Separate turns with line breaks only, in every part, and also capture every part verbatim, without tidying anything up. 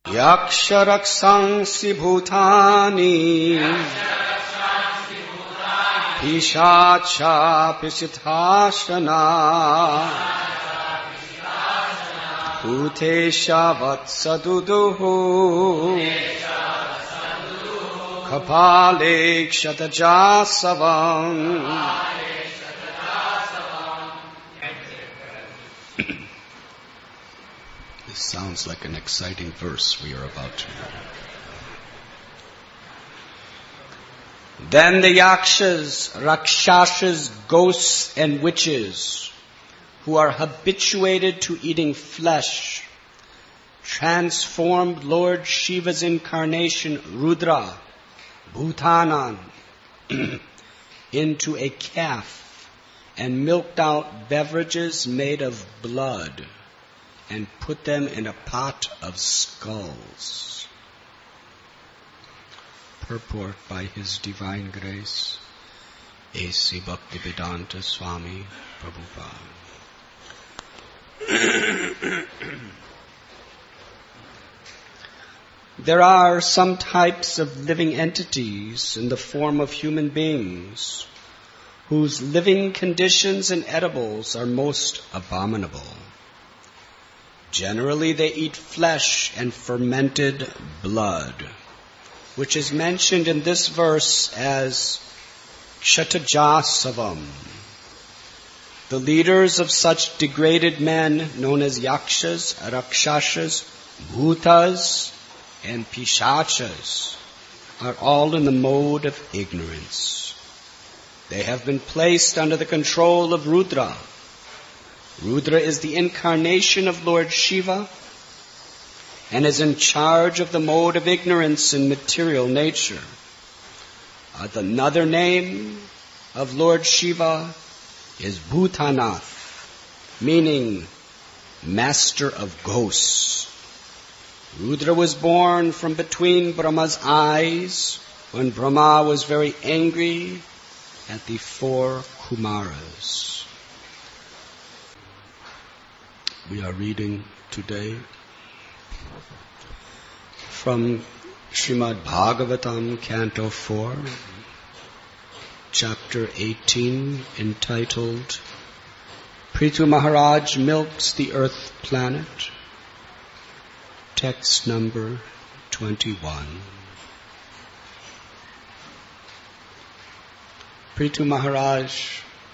Yaksharaksansi bhutani Pishacha pisithashana Bhutesha vatsaduduhu Kapale kshatajasavam. This sounds like an exciting verse we are about to read. Then the yakshas, rakshasas, ghosts and witches who are habituated to eating flesh transformed Lord Shiva's incarnation Rudra, Bhutanan, into a calf and milked out beverages made of blood and put them in a pot of skulls. Purport by His Divine Grace, A C Bhaktivedanta Swami Prabhupada. There are some types of living entities in the form of human beings whose living conditions and edibles are most abominable. Generally, they eat flesh and fermented blood, which is mentioned in this verse as Kshatajasavam. The leaders of such degraded men, known as yakshas, rakshasas, bhutas, and pishachas, are all in the mode of ignorance. They have been placed under the control of Rudra. Rudra is the incarnation of Lord Shiva and is in charge of the mode of ignorance in material nature. Another name of Lord Shiva is Bhutanath, meaning master of ghosts. Rudra was born from between Brahma's eyes when Brahma was very angry at the four Kumaras. We are reading today from Srimad Bhagavatam, Canto four, Chapter eighteen, entitled Prithu Maharaj Milks the Earth Planet, text number twenty-one. Prithu Maharaj,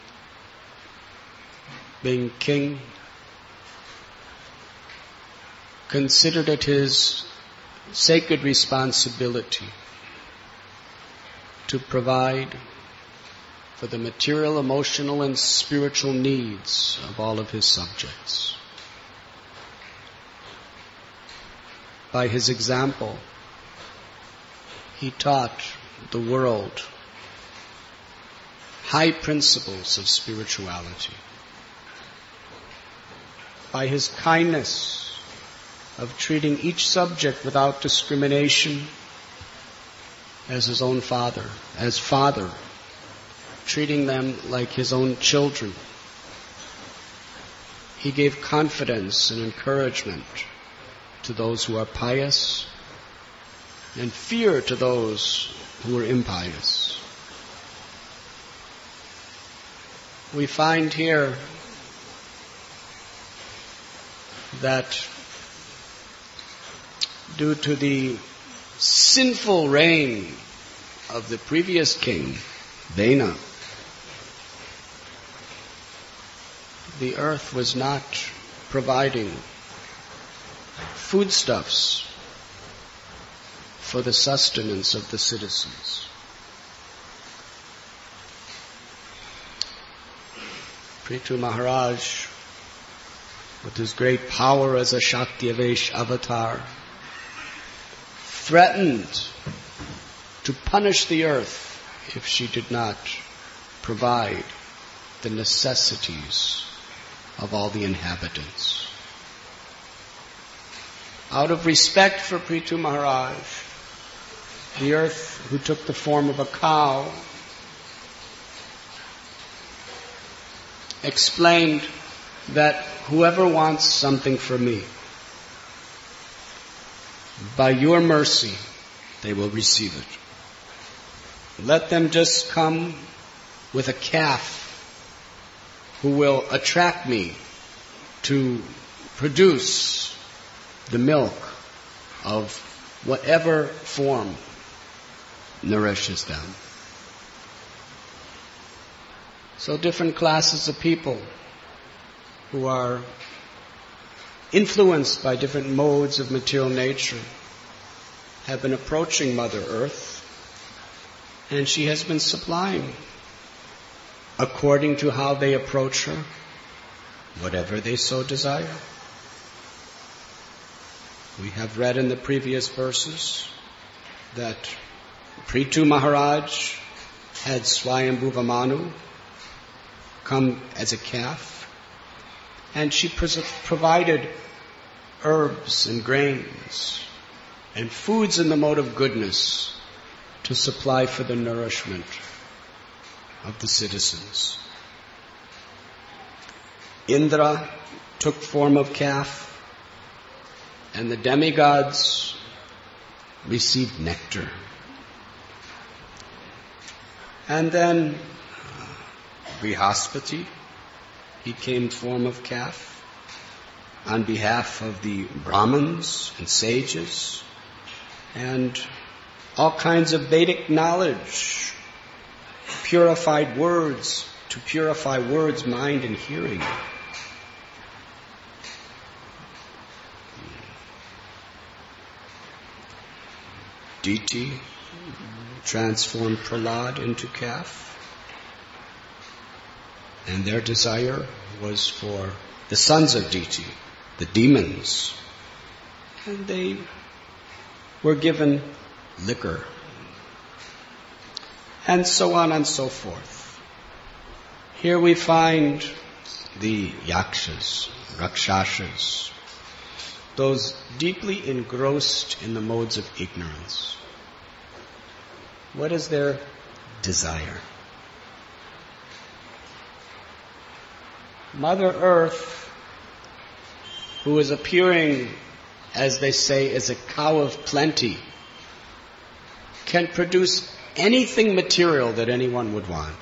being king, considered it his sacred responsibility to provide for the material, emotional, and spiritual needs of all of his subjects. By his example, he taught the world high principles of spirituality. By his kindness of treating each subject without discrimination as his own father, as father, treating them like his own children. He gave confidence and encouragement to those who are pious and fear to those who are impious. We find here that due to the sinful reign of the previous king, Vena, the earth was not providing foodstuffs for the sustenance of the citizens. Prithu Maharaj, with his great power as a Shakti-Avesh avatar, threatened to punish the earth if she did not provide the necessities of all the inhabitants. Out of respect for Prithu Maharaj, the earth, who took the form of a cow, explained that whoever wants something from me, by your mercy, they will receive it. Let them just come with a calf who will attract me to produce the milk of whatever form nourishes them. So different classes of people who are influenced by different modes of material nature have been approaching Mother Earth, and she has been supplying, according to how they approach her, whatever they so desire. We have read in the previous verses that Prithu Maharaj had Swayambhuva Manu come as a calf, and she pres- provided herbs and grains and foods in the mode of goodness to supply for the nourishment of the citizens. Indra took form of calf, and the demigods received nectar. And then Brihaspati, he came form of calf on behalf of the Brahmins and sages and all kinds of Vedic knowledge, purified words, to purify words, mind, and hearing. Diti transformed Prahlad into calf, and their desire was for the sons of Diti, the demons, and they were given liquor, and so on and so forth. Here we find the yakshas, rakshasas, those deeply engrossed in the modes of ignorance. What is their desire? Mother Earth, who is appearing, as they say, as a cow of plenty, can produce anything material that anyone would want.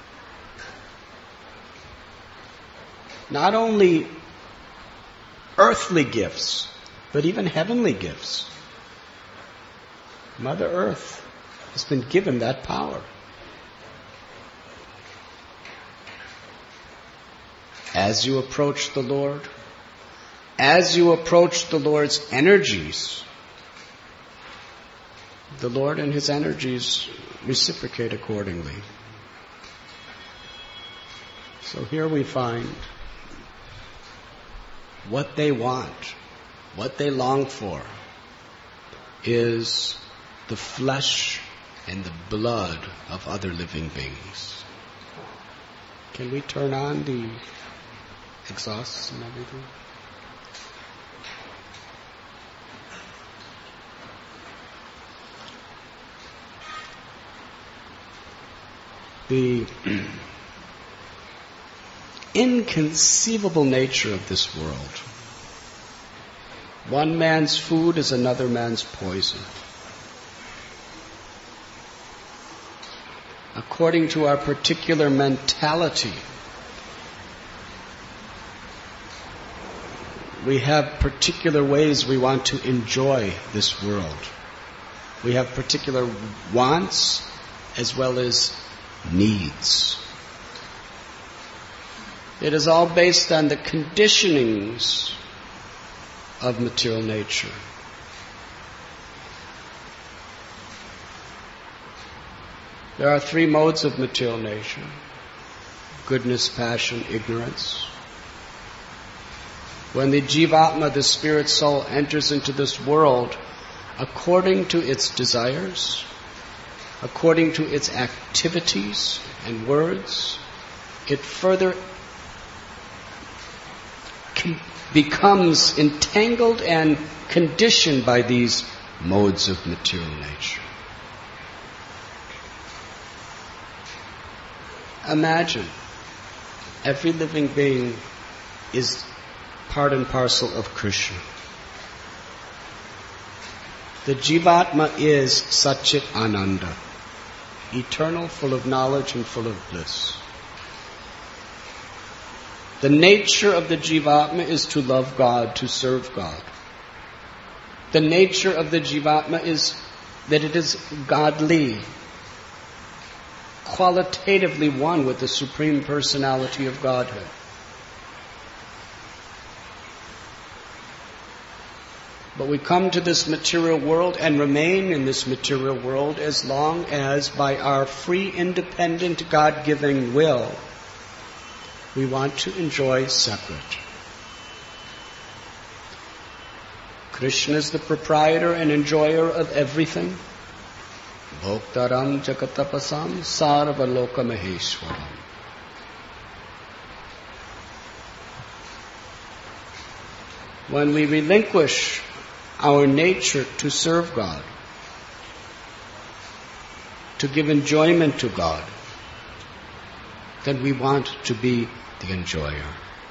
Not only earthly gifts, but even heavenly gifts. Mother Earth has been given that power. As you approach the Lord, as you approach the Lord's energies, the Lord and His energies reciprocate accordingly. So here we find what they want, what they long for, is the flesh and the blood of other living beings. Can we turn on the exhausts and everything? The inconceivable nature of this world. One man's food is another man's poison. According to our particular mentality, we have particular ways we want to enjoy this world. We have particular wants as well as needs. It is all based on the conditionings of material nature. There are three modes of material nature: goodness, passion, ignorance. When the Jivatma, the spirit soul, enters into this world, according to its desires, according to its activities and words, it further becomes entangled and conditioned by these modes of material nature. Imagine, every living being is part and parcel of Krishna. The Jivatma is Satchit Ananda, eternal, full of knowledge and full of bliss. The nature of the Jivatma is to love God, to serve God. The nature of the Jivatma is that it is godly, qualitatively one with the Supreme Personality of Godhead. But we come to this material world and remain in this material world as long as by our free, independent, God-giving will, we want to enjoy separate. Krishna is the proprietor and enjoyer of everything. Bhoktaram Jagatapasam Sarvaloka Maheshwaram. When we relinquish our nature to serve God, to give enjoyment to God, then we want to be the enjoyer.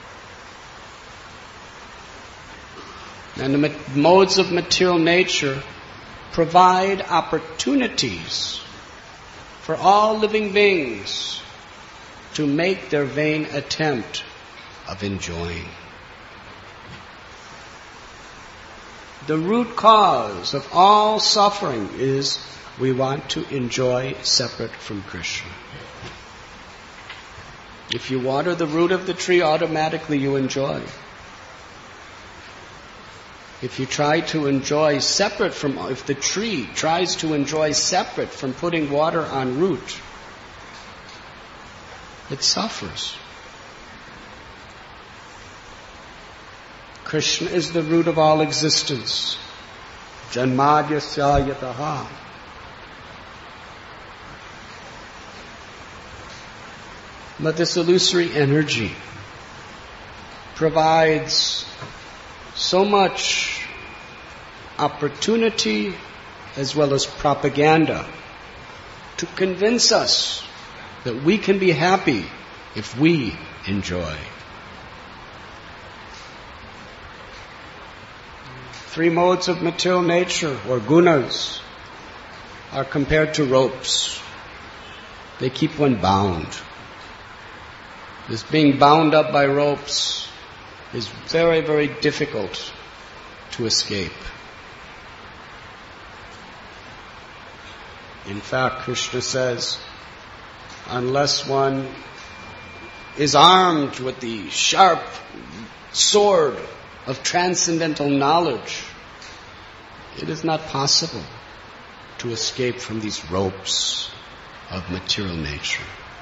And the modes of material nature provide opportunities for all living beings to make their vain attempt of enjoying. The root cause of all suffering is we want to enjoy separate from Krishna. If you water the root of the tree, automatically you enjoy. If you try to enjoy separate from, if the tree tries to enjoy separate from putting water on root, it suffers. Krishna is the root of all existence. Janmadyasya yataha. But this illusory energy provides so much opportunity as well as propaganda to convince us that we can be happy if we enjoy. Three modes of material nature, or gunas, are compared to ropes. They keep one bound. This being bound up by ropes is very, very difficult to escape. In fact, Krishna says, unless one is armed with the sharp sword of transcendental knowledge, it is not possible to escape from these ropes of material nature.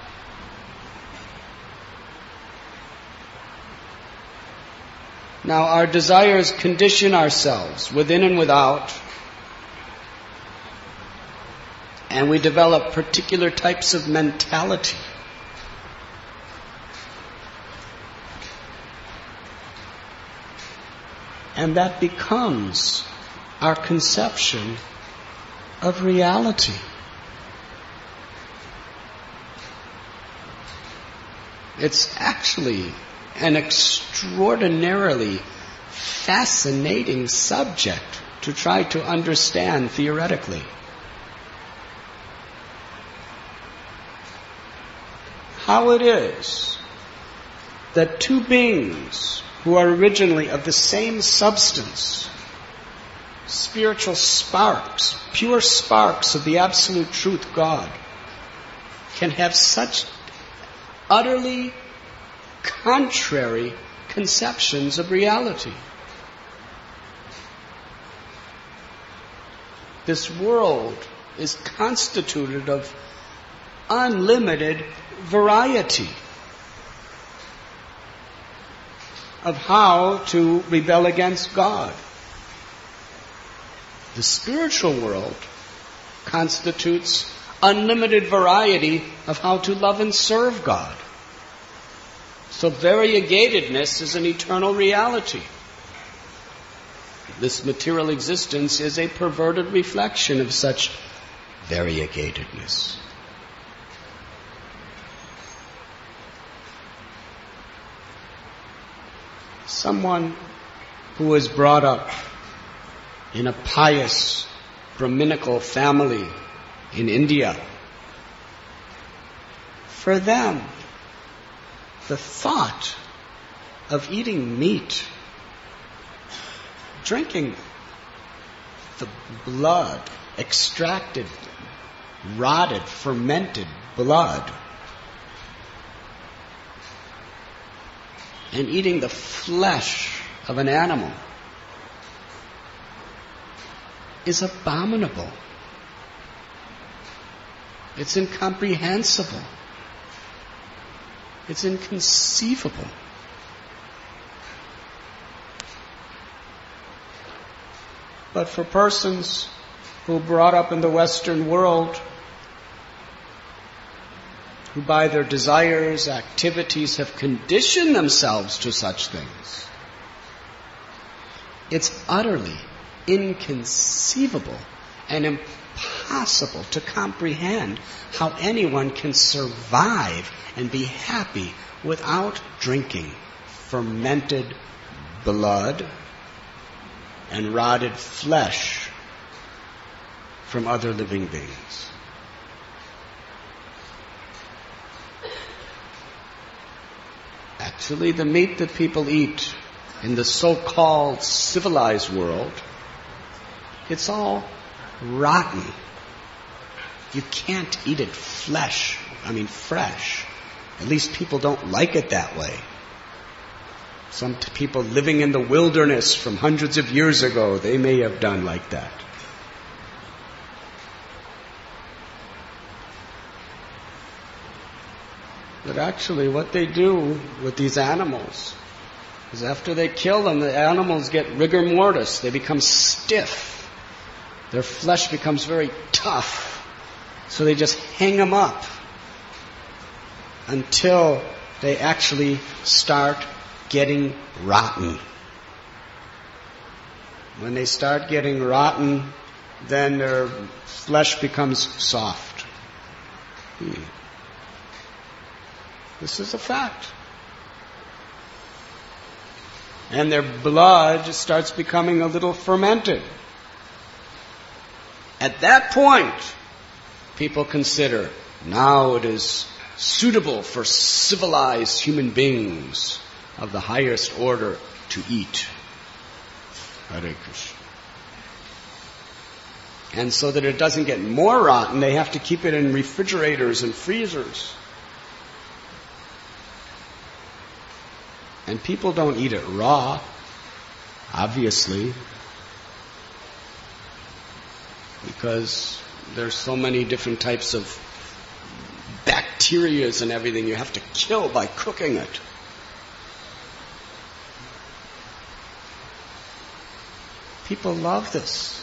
Now, our desires condition ourselves within and without, and we develop particular types of mentality. And that becomes our conception of reality. It's actually an extraordinarily fascinating subject to try to understand theoretically. How it is that two beings who are originally of the same substance, spiritual sparks, pure sparks of the absolute truth, God, can have such utterly contrary conceptions of reality. This world is constituted of unlimited variety of how to rebel against God. The spiritual world constitutes unlimited variety of how to love and serve God. So variegatedness is an eternal reality. This material existence is a perverted reflection of such variegatedness. Someone who is brought up in a pious Brahminical family in India. For them, the thought of eating meat, drinking the blood, extracted, rotted, fermented blood, and eating the flesh of an animal is abominable. It's incomprehensible. It's inconceivable. But for persons who are brought up in the Western world, who by their desires, activities have conditioned themselves to such things, it's utterly inconceivable and impossible to comprehend how anyone can survive and be happy without drinking fermented blood and rotted flesh from other living beings. Actually, the meat that people eat in the so-called civilized world, it's all rotten. You can't eat it flesh, I mean fresh. At least people don't like it that way. Some t- people living in the wilderness from hundreds of years ago, they may have done like that. But actually what they do with these animals is after they kill them, the animals get rigor mortis. They become stiff. Their flesh becomes very tough. So they just hang them up until they actually start getting rotten. When they start getting rotten, then their flesh becomes soft. Hmm. This is a fact. And their blood starts becoming a little fermented. At that point, people consider, now it is suitable for civilized human beings of the highest order to eat. Hare Krishna. And so that it doesn't get more rotten, they have to keep it in refrigerators and freezers. And people don't eat it raw, obviously, because there's so many different types of bacterias and everything you have to kill by cooking it. People love this.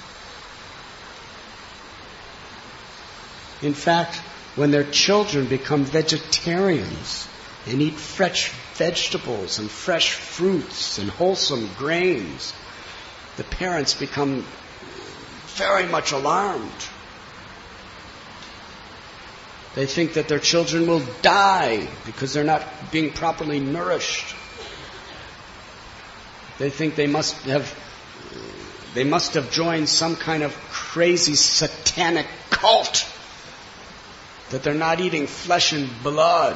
In fact, when their children become vegetarians and eat fresh vegetables and fresh fruits and wholesome grains, the parents become very much alarmed. They think that their children will die because they're not being properly nourished. They think they must have they must have joined some kind of crazy satanic cult, that they're not eating flesh and blood.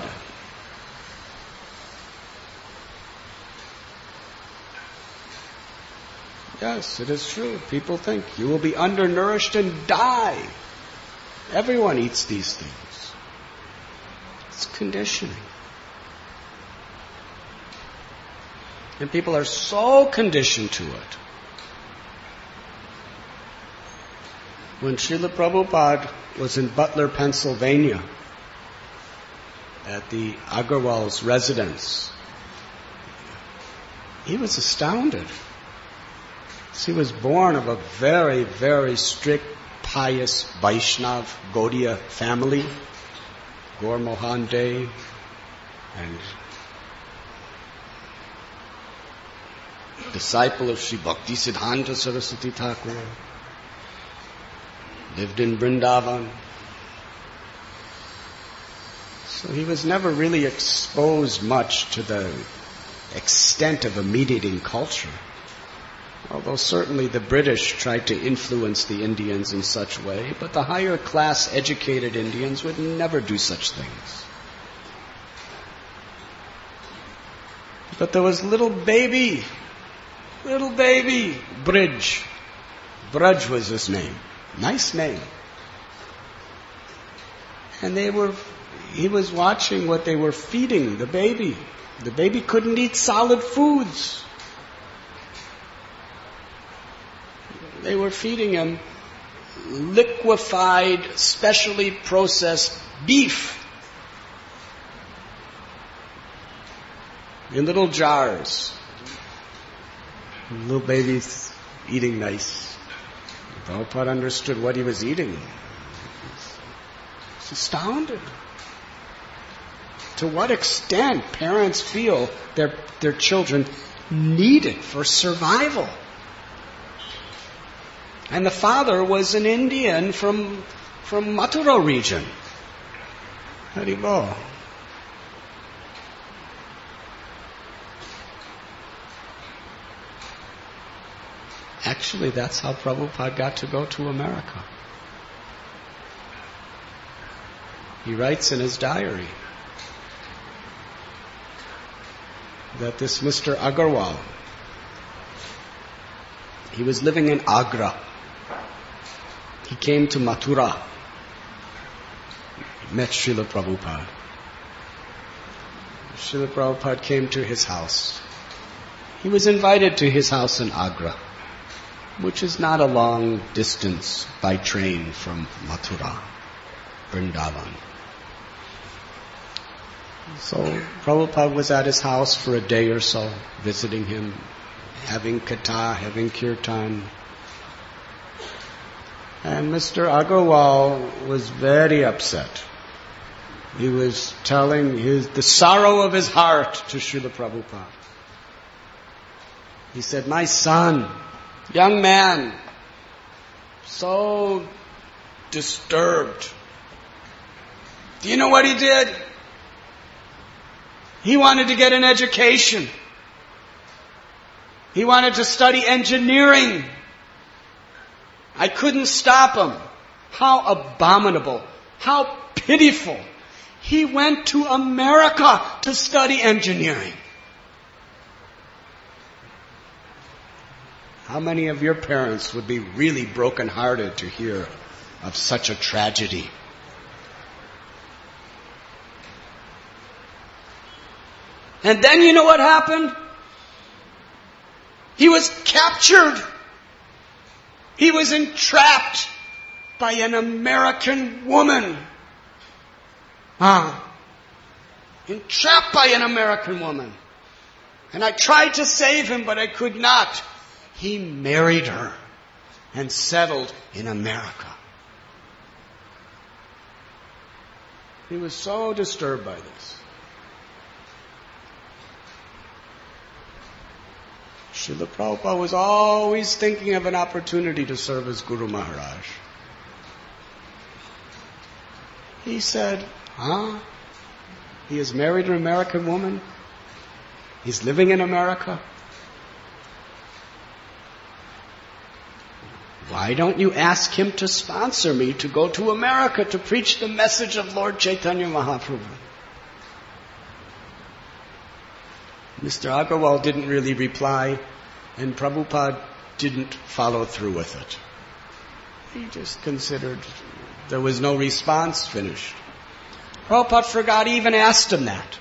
Yes, it is true. People think you will be undernourished and die. Everyone eats these things. It's conditioning. And people are so conditioned to it. When Srila Prabhupada was in Butler, Pennsylvania, at the Agarwal's residence, he was astounded. He was born of a very, very strict, pious Vaishnav Gaudiya family, Gaur Mohan Dey, and disciple of Sri Bhakti Siddhanta Saraswati Thakur, lived in Vrindavan. So he was never really exposed much to the extent of a meat-eating culture. Although certainly the British tried to influence the Indians in such a way, but the higher class educated Indians would never do such things. But there was little baby, little baby, Bridge. Braj was his name. Nice name. And they were, he was watching what they were feeding the baby. The baby couldn't eat solid foods. They were feeding him liquefied, specially processed beef in little jars. And little baby's eating nice. Prabhupada understood what he was eating. He was astounded. To what extent parents feel their, their children need it for survival. And the father was an Indian from, from Mathura region. Haribol. Actually, that's how Prabhupada got to go to America. He writes in his diary that this Mister Agarwal, he was living in Agra. He came to Mathura, met Srila Prabhupada. Srila Prabhupada came to his house. He was invited to his house in Agra, which is not a long distance by train from Mathura, Vrindavan. So Prabhupada was at his house for a day or so, visiting him, having katha, having kirtan. And Mister Agarwal was very upset. He was telling his, the sorrow of his heart to Srila Prabhupada. He said, "My son, young man, so disturbed. Do you know what he did? He wanted to get an education. He wanted to study engineering. I couldn't stop him. How abominable. How pitiful. He went to America to study engineering." How many of your parents would be really brokenhearted to hear of such a tragedy? And then you know what happened? He was captured. He was entrapped by an American woman. Ah, entrapped by an American woman. And I tried to save him, but I could not. He married her and settled in America. He was so disturbed by this. Srila Prabhupada was always thinking of an opportunity to serve as Guru Maharaj. He said, huh? He has married an American woman. He's living in America. Why don't you ask him to sponsor me to go to America to preach the message of Lord Chaitanya Mahaprabhu? Mister Agarwal didn't really reply, and Prabhupada didn't follow through with it. He just considered there was no response, finished. Prabhupada forgot he even asked him that.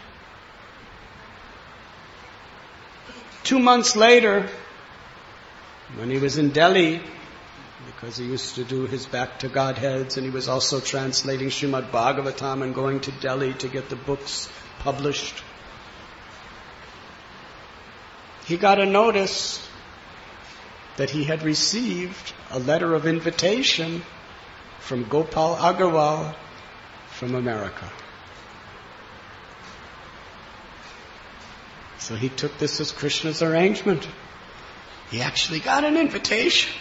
Two months later, when he was in Delhi, because he used to do his Back to Godheads, and he was also translating Srimad Bhagavatam and going to Delhi to get the books published, he got a notice that he had received a letter of invitation from Gopal Agarwal from America. So he took this as Krishna's arrangement. He actually got an invitation.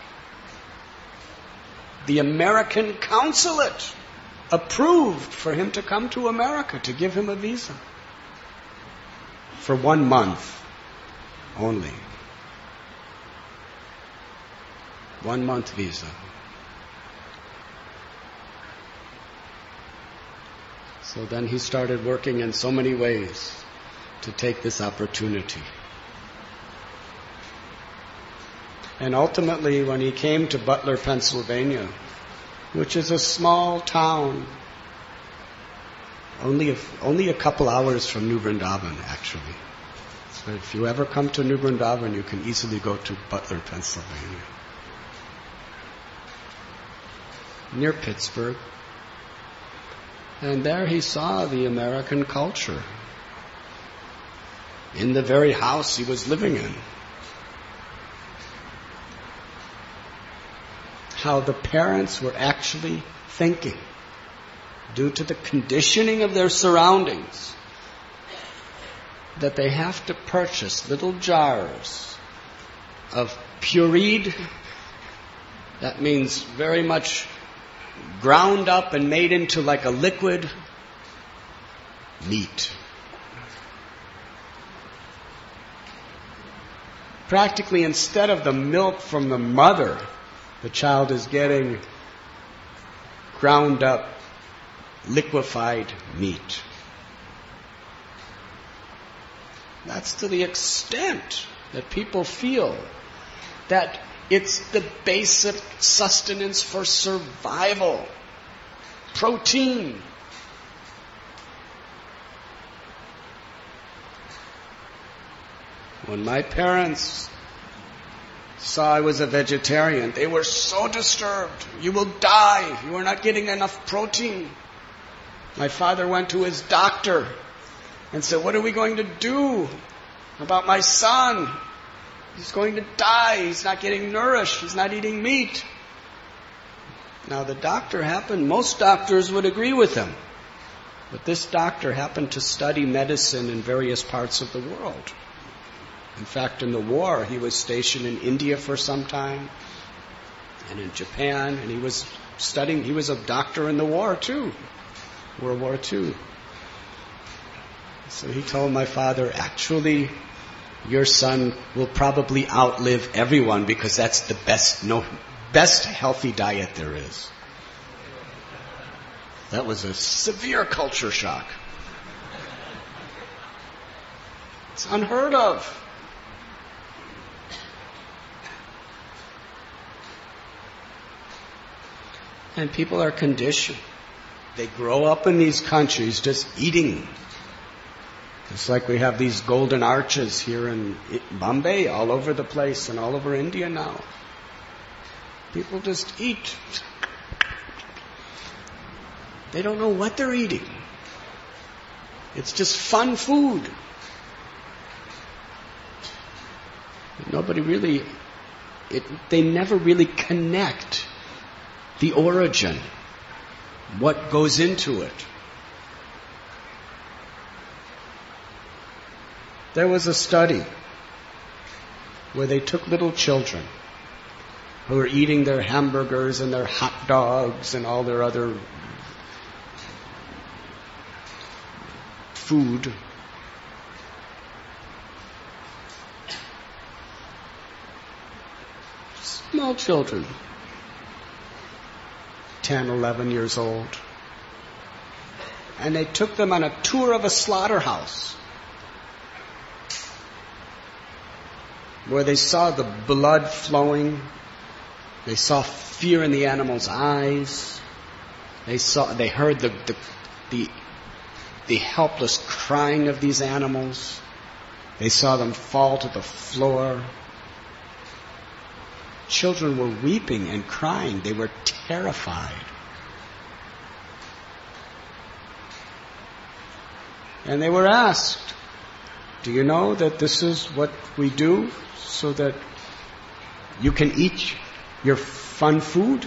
The American consulate approved for him to come to America, to give him a visa. For one month only. One month visa. So then he started working in so many ways to take this opportunity. And ultimately, when he came to Butler, Pennsylvania, which is a small town, only a, only a couple hours from New Vrindavan, actually. So if you ever come to New Vrindavan, you can easily go to Butler, Pennsylvania. Near Pittsburgh. And there he saw the American culture in the very house he was living in. How the parents were actually thinking, due to the conditioning of their surroundings, that they have to purchase little jars of pureed, that means very much ground up and made into like a liquid meat. Practically, instead of the milk from the mother, the child is getting ground up, liquefied meat. That's to the extent that people feel that it's the basic sustenance for survival. Protein. When my parents saw I was a vegetarian, they were so disturbed. You will die. You are not getting enough protein. My father went to his doctor and said, what are we going to do about my son? He's going to die. He's not getting nourished. He's not eating meat. Now the doctor happened, most doctors would agree with him. But this doctor happened to study medicine in various parts of the world. In fact, in the war, he was stationed in India for some time and in Japan, and he was studying, he was a doctor in the war too, World War Two. So he told my father, actually, your son will probably outlive everyone because that's the best, no, best healthy diet there is. That was a severe culture shock. It's unheard of. And people are conditioned. They grow up in these countries just eating. It's like we have these golden arches here in Bombay, all over the place, and all over India now. People just eat. They don't know what they're eating. It's just fun food. Nobody really, it, they never really connect the origin, what goes into it. There was a study where they took little children who were eating their hamburgers and their hot dogs and all their other food. Small children, ten, eleven years old. And they took them on a tour of a slaughterhouse where they saw the blood flowing. They saw fear in the animals' eyes. They saw, they heard the, the, the, the helpless crying of these animals. They saw them fall to the floor. Children were weeping and crying. They were terrified. And they were asked, do you know that this is what we do so that you can eat your fun food?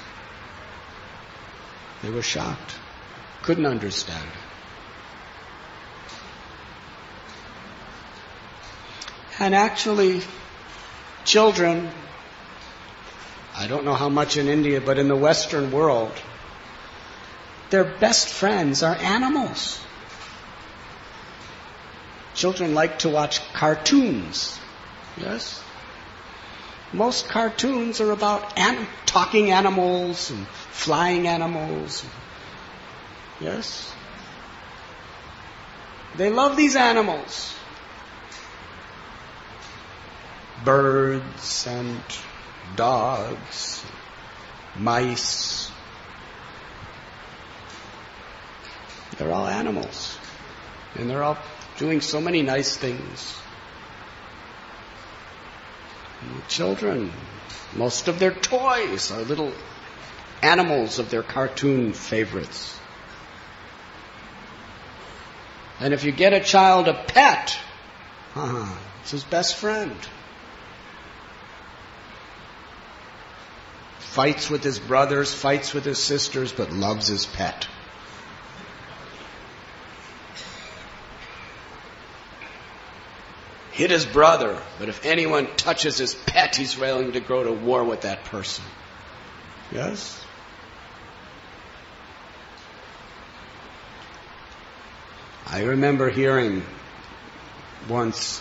They were shocked. Couldn't understand. And actually, children, I don't know how much in India, but in the Western world, their best friends are animals. Children like to watch cartoons, yes? Most cartoons are about an- talking animals and flying animals. Yes? They love these animals. Birds and dogs, mice. They're all animals. And they're all doing so many nice things. And the children, most of their toys are little animals of their cartoon favorites. And if you get a child a pet, uh, it's his best friend. Fights with his brothers, fights with his sisters, but loves his pet. Hit his brother, but if anyone touches his pet, he's willing to go to war with that person. Yes? I remember hearing once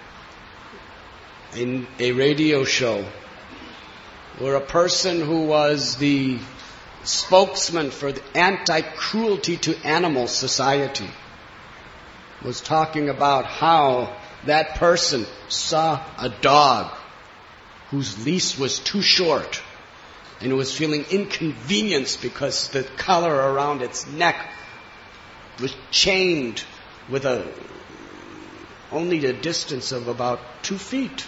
in a radio show where a person who was the spokesman for the Anti-Cruelty to Animals Society was talking about how that person saw a dog whose leash was too short and was feeling inconvenienced because the collar around its neck was chained with a only a distance of about two feet.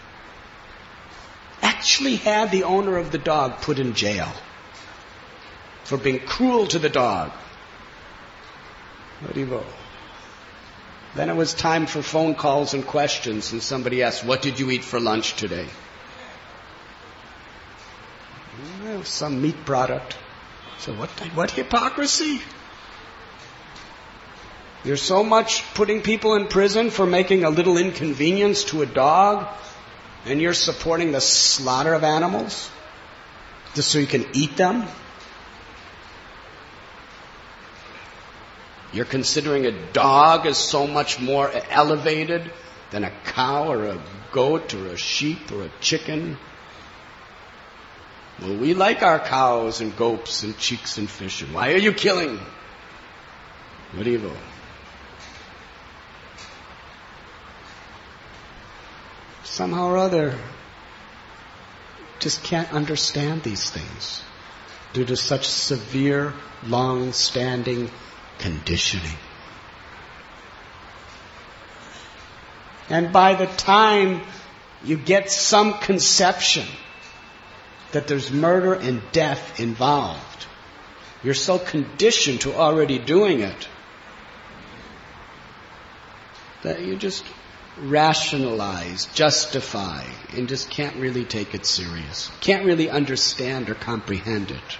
Actually had the owner of the dog put in jail for being cruel to the dog. Haribo. Then it was time for phone calls and questions, and somebody asked, "What did you eat for lunch today?" Well, some meat product. So what, what hypocrisy? You're so much putting people in prison for making a little inconvenience to a dog, and you're supporting the slaughter of animals just so you can eat them? You're considering a dog as so much more elevated than a cow or a goat or a sheep or a chicken. Well, we like our cows and goats and chicks and fish. And why are you killing? What evil? Somehow or other, just can't understand these things due to such severe, long-standing conditioning. And by the time you get some conception that there's murder and death involved, you're so conditioned to already doing it that you just rationalize, justify, and just can't really take it serious. Can't really understand or comprehend it.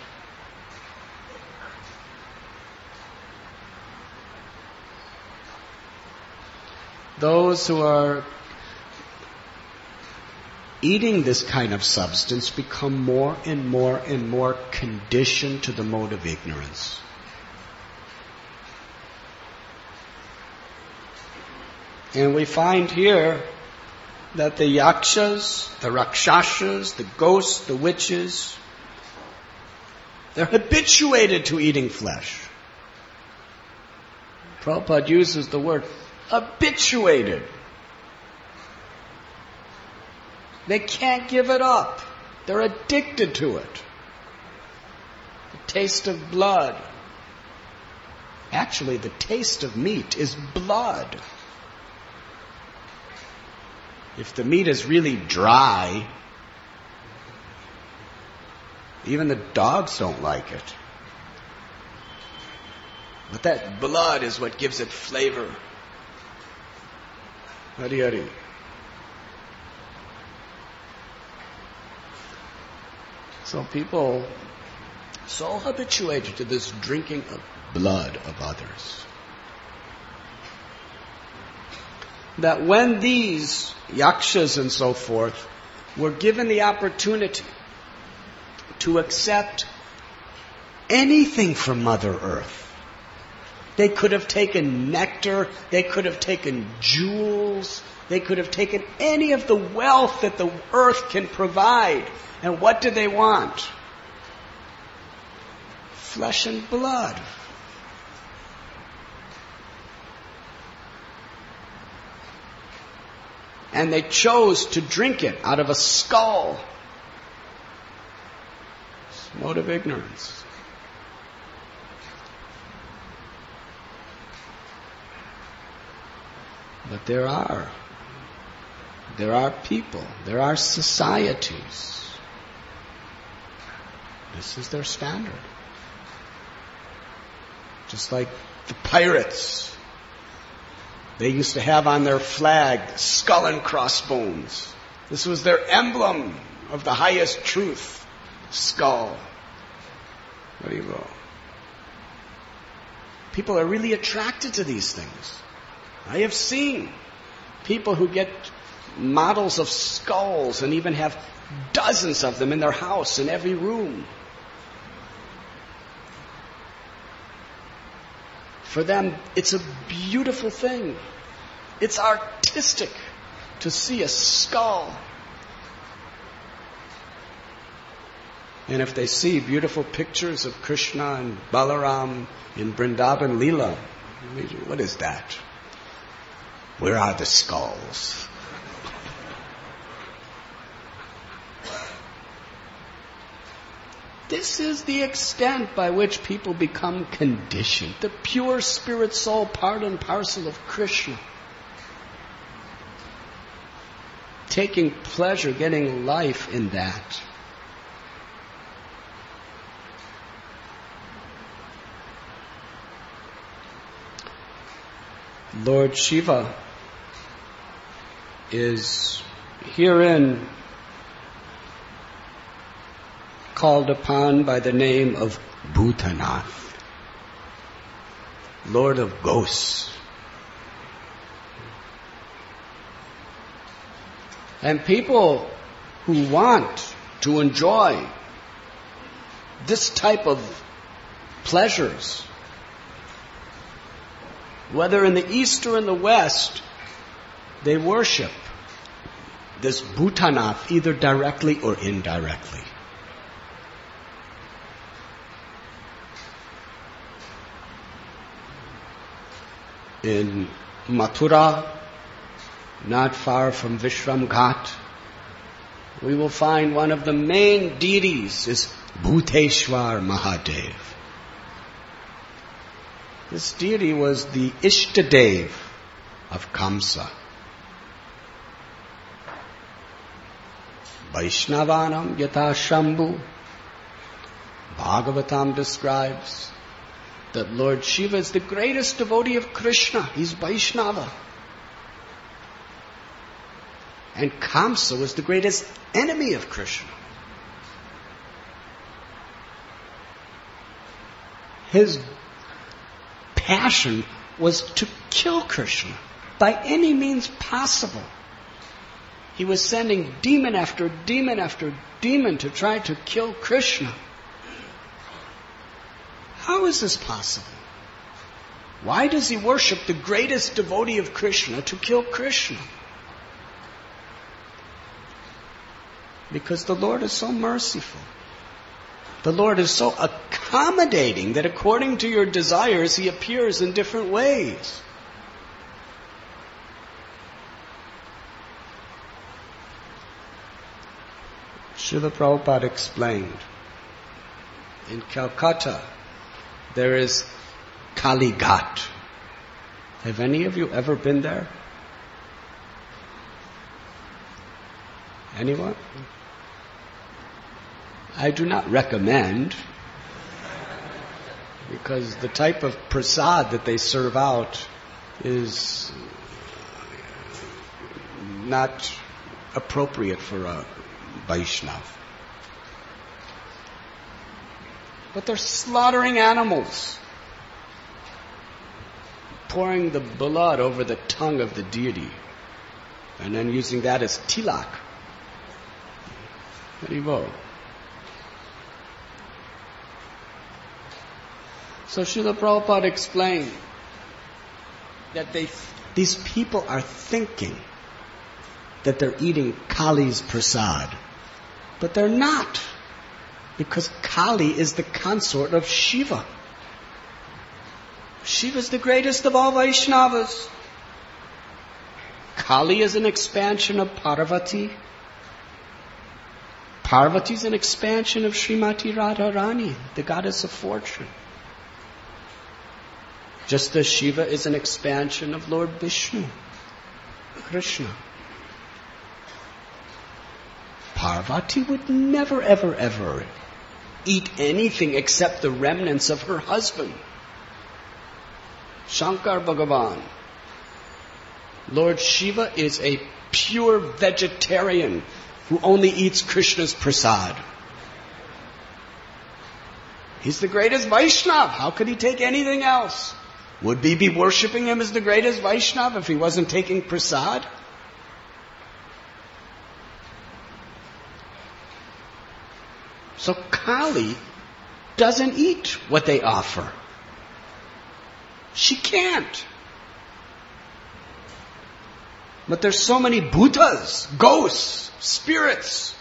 Those who are eating this kind of substance become more and more and more conditioned to the mode of ignorance. And we find here that the yakshas, the rakshasas, the ghosts, the witches, they're habituated to eating flesh. Prabhupada uses the word habituated. They can't give it up. They're addicted to it. The taste of blood. Actually, the taste of meat is blood. If the meat is really dry, even the dogs don't like it. But that blood is what gives it flavor. Hari Hari. So people so habituated to this drinking of blood of others that when these yakshas and so forth were given the opportunity to accept anything from Mother Earth, they could have taken nectar, they could have taken jewels, They could have taken any of the wealth that the earth can provide. And what do they want? Flesh and blood. And they chose to drink it out of a skull. It's a mode of ignorance. But there are, there are people, there are societies. This is their standard. Just like the pirates. They used to have on their flag skull and crossbones. This was their emblem of the highest truth. Skull. There you go. People are really attracted to these things. I have seen people who get models of skulls and even have dozens of them in their house, in every room. For them, it's a beautiful thing. It's artistic to see a skull. And if they see beautiful pictures of Krishna and Balaram in Vrindavan Leela, what is that? Where are the skulls? This is the extent by which people become conditioned. The pure spirit soul, part and parcel of Krishna. Taking pleasure, getting life in that. Lord Shiva is herein called upon by the name of Bhutanath, Lord of Ghosts. And people who want to enjoy this type of pleasures, whether in the East or in the West, they worship this Bhutanath either directly or indirectly. In Mathura, not far from Vishram Ghat, we will find one of the main deities is Bhuteshwar Mahadev. This deity was the Ishtadev of Kamsa. Vaishnavanam Yata Shambhu. Bhagavatam describes that Lord Shiva is the greatest devotee of Krishna. He's Vaishnava. And Kamsa was the greatest enemy of Krishna. His passion was to kill Krishna by any means possible. He was sending demon after demon after demon to try to kill Krishna. How is this possible? Why does he worship the greatest devotee of Krishna to kill Krishna? Because the Lord is so merciful. The Lord is so accommodating that according to your desires, He appears in different ways. Srila Prabhupada explained, in Calcutta, there is Kali Ghat. Have any of you ever been there? Anyone? I do not recommend, because the type of prasad that they serve out is not appropriate for a Vaishnava. But they're slaughtering animals, pouring the blood over the tongue of the deity, and then using that as tilak. Haribo. So Srila Prabhupada explained that they, these people are thinking that they're eating Kali's prasad. But they're not. Because Kali is the consort of Shiva. Shiva is the greatest of all Vaishnavas. Kali is an expansion of Parvati. Parvati is an expansion of Srimati Radharani, the goddess of fortune. Just as Shiva is an expansion of Lord Vishnu, Krishna. Parvati would never, ever, ever eat anything except the remnants of her husband, Shankar Bhagavan. Lord Shiva is a pure vegetarian who only eats Krishna's prasad. He's the greatest Vaishnava. How could he take anything else? Would we be worshipping him as the greatest Vaishnava if he wasn't taking prasad? So Kali doesn't eat what they offer. She can't. But there's so many bhutas, ghosts, spirits,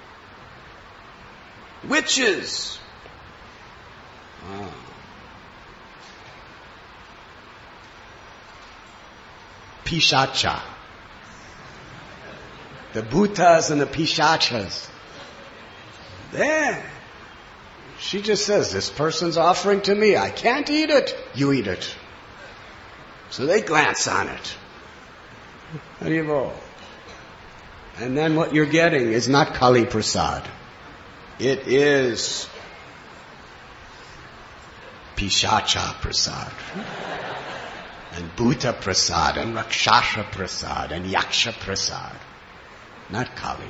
witches. Oh. Pishacha. The bhutas and the pishachas. There. She just says, this person's offering to me. I can't eat it. You eat it. So they glance on it. Haribol. And then what you're getting is not Kali Prasad. It is Pishacha Prasad. And Bhuta Prasad, and Rakshasha Prasad, and Yaksha Prasad. Not Kali.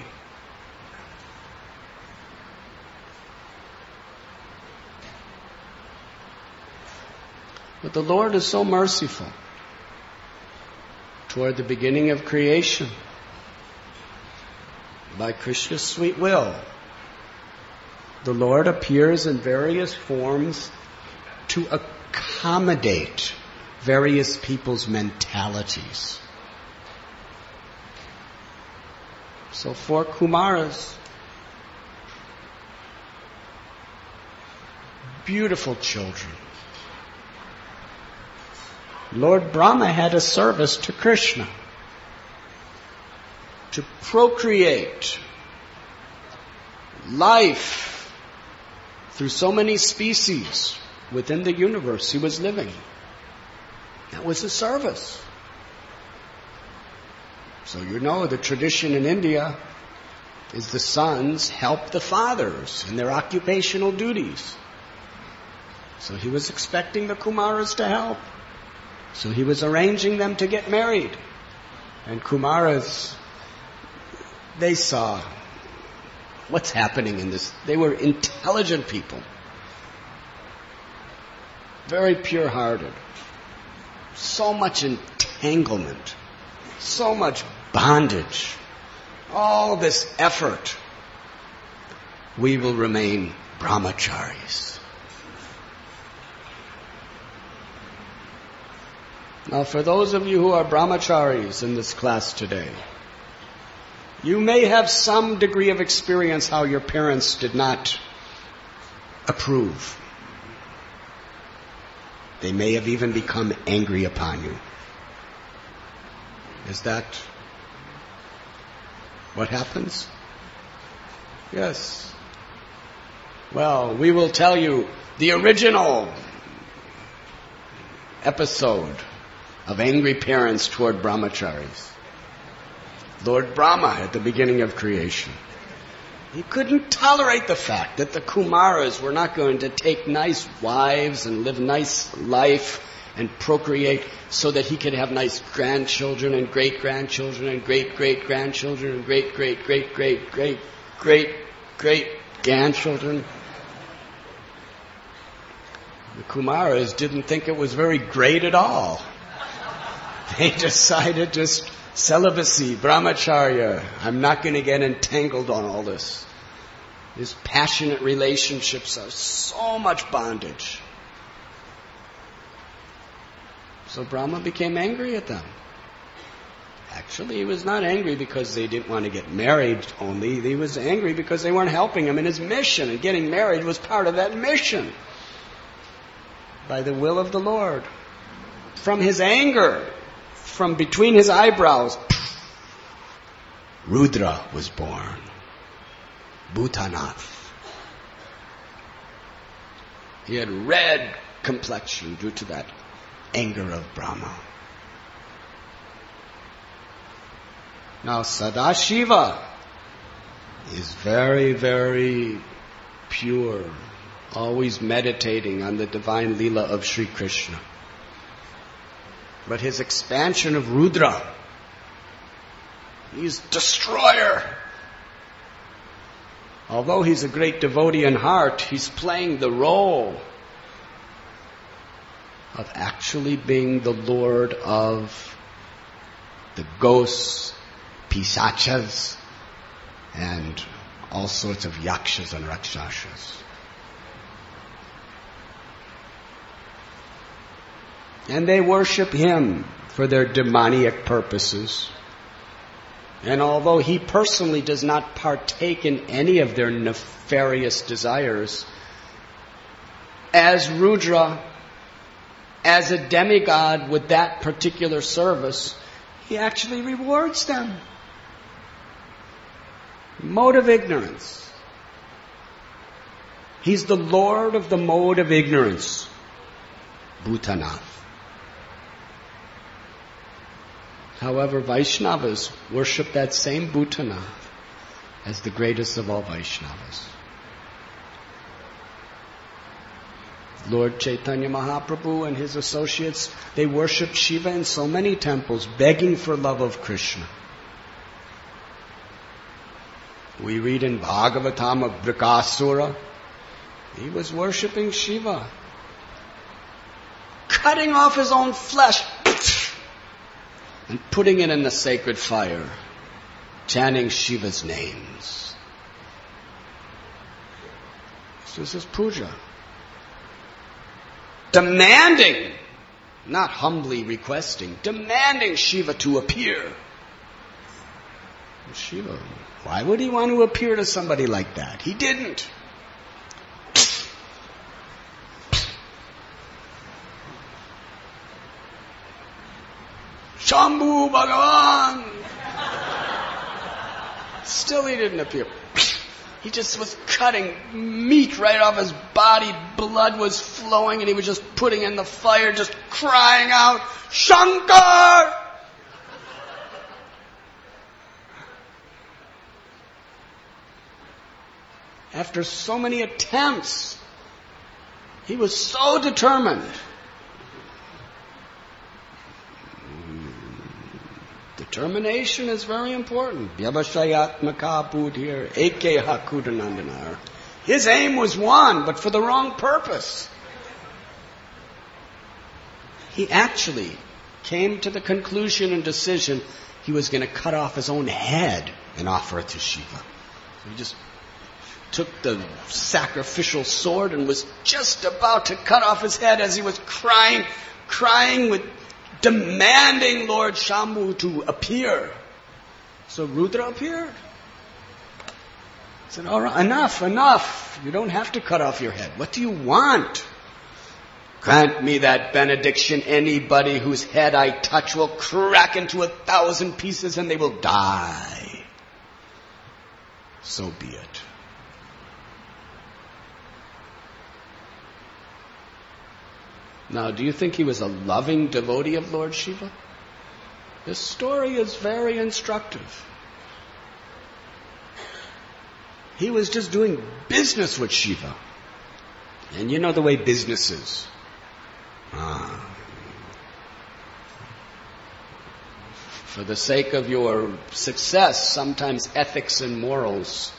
But the Lord is so merciful. Toward the beginning of creation, by Krishna's sweet will, the Lord appears in various forms to accommodate various people's mentalities. So four Kumaras, beautiful children. Lord Brahma had a service to Krishna to procreate life through so many species within the universe he was living. That was his service. So you know the tradition in India is the sons help the fathers in their occupational duties. So he was expecting the Kumaras to help. So he was arranging them to get married. And Kumaras, they saw what's happening in this. They were intelligent people. Very pure-hearted. So much entanglement. So much bondage. All this effort. We will remain brahmacharis. Now, for those of you who are brahmacharis in this class today, you may have some degree of experience how your parents did not approve. They may have even become angry upon you. Is that what happens? Yes. Well, we will tell you the original episode of angry parents toward brahmacharis. Lord Brahma at the beginning of creation. He couldn't tolerate the fact that the Kumaras were not going to take nice wives and live nice life and procreate so that he could have nice grandchildren and great-grandchildren and great-great-grandchildren and great-great-great-great-great-great-grandchildren. The Kumaras didn't think it was very great at all. They decided just celibacy, brahmacharya. I'm not going to get entangled on all this. These passionate relationships are so much bondage. So Brahma became angry at them. Actually, he was not angry because they didn't want to get married only. He was angry because they weren't helping him in his mission, and getting married was part of that mission by the will of the Lord. From his anger, from between his eyebrows, Rudra was born. Bhutanath. He had red complexion due to that anger of Brahma. Now Sadashiva is very, very pure, always meditating on the divine Leela of Sri Krishna. But his expansion of Rudra, he's destroyer. Although he's a great devotee in heart, he's playing the role of actually being the lord of the ghosts, pisachas, and all sorts of yakshas and rakshasas. And they worship him for their demoniac purposes. And although he personally does not partake in any of their nefarious desires, as Rudra, as a demigod with that particular service, he actually rewards them. Mode of ignorance. He's the lord of the mode of ignorance, Bhutanath. However, Vaishnavas worship that same Bhutanath as the greatest of all Vaishnavas. Lord Chaitanya Mahaprabhu and his associates, they worship Shiva in so many temples, begging for love of Krishna. We read in Bhagavatam of Brikasura, he was worshipping Shiva, cutting off his own flesh and putting it in the sacred fire, chanting Shiva's names. This was his puja. Demanding, not humbly requesting, demanding Shiva to appear. Shiva, why would he want to appear to somebody like that? He didn't. Shambhu Bhagavan! Still he didn't appear. He just was cutting meat right off his body. Blood was flowing and he was just putting in the fire, just crying out, Shankar! After so many attempts, he was so determined. Determination is very important. Vyavashayatmaka buddhir ekeha kudanandanar. His aim was one, but for the wrong purpose. He actually came to the conclusion and decision he was going to cut off his own head and offer it to Shiva. So he just took the sacrificial sword and was just about to cut off his head as he was crying, crying with demanding Lord Shambhu to appear. So Rudra appeared. He said, all right, enough, enough. You don't have to cut off your head. What do you want? Grant me that benediction. Anybody whose head I touch will crack into a thousand pieces and they will die. So be it. Now, do you think he was a loving devotee of Lord Shiva? This story is very instructive. He was just doing business with Shiva. And you know the way business is. Ah. For the sake of your success, sometimes ethics and morals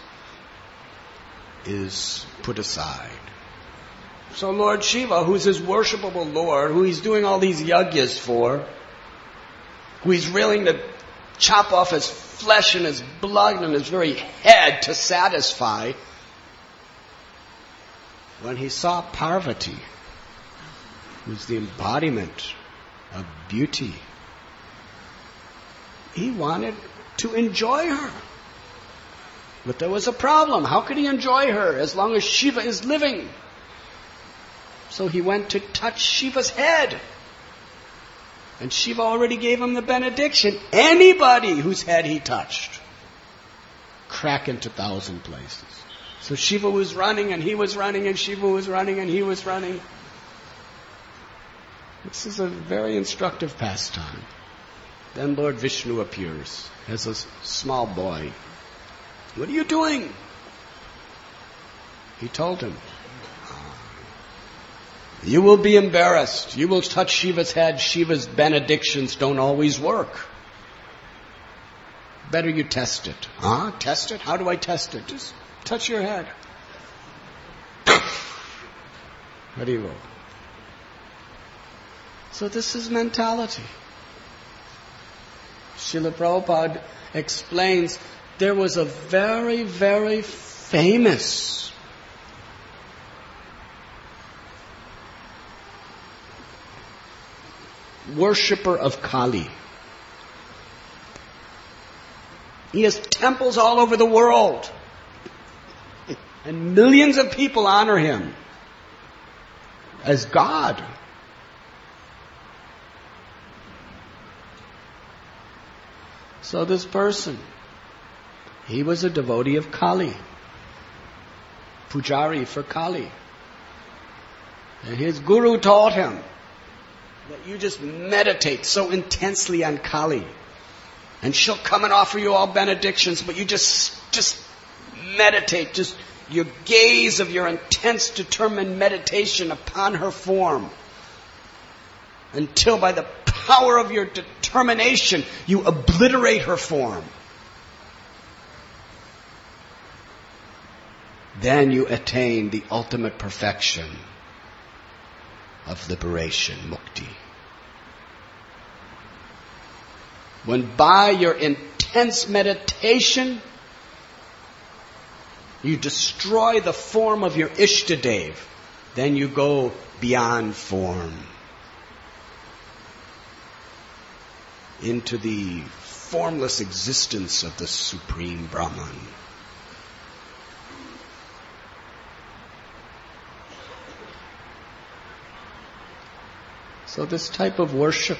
is put aside. So Lord Shiva, who's his worshipable Lord, who he's doing all these yagyas for, who he's willing to chop off his flesh and his blood and his very head to satisfy, when he saw Parvati, who's the embodiment of beauty he wanted to enjoy her. But there was a problem. How could he enjoy her as long as Shiva is living? So he went to touch Shiva's head. And Shiva already gave him the benediction. Anybody whose head he touched, crack into thousand places. So Shiva was running and he was running and Shiva was running and he was running. This is a very instructive pastime. Then Lord Vishnu appears as a small boy. What are you doing? He told him, you will be embarrassed. You will touch Shiva's head. Shiva's benedictions don't always work. Better you test it. Huh? Test it? How do I test it? Just touch your head. Hari-o. So this is mentality. Srila Prabhupada explains there was a very, very famous worshipper of Kali. He has temples all over the world. And millions of people honor him as God. So this person, he was a devotee of Kali, pujari for Kali. And his guru taught him that you just meditate so intensely on Kali, and she'll come and offer you all benedictions, but you just, just meditate, just your gaze of your intense, determined meditation upon her form, until by the power of your determination, you obliterate her form. Then you attain the ultimate perfection of liberation, mukti. When by your intense meditation, you destroy the form of your Ishtadev, then you go beyond form into the formless existence of the Supreme Brahman. So this type of worship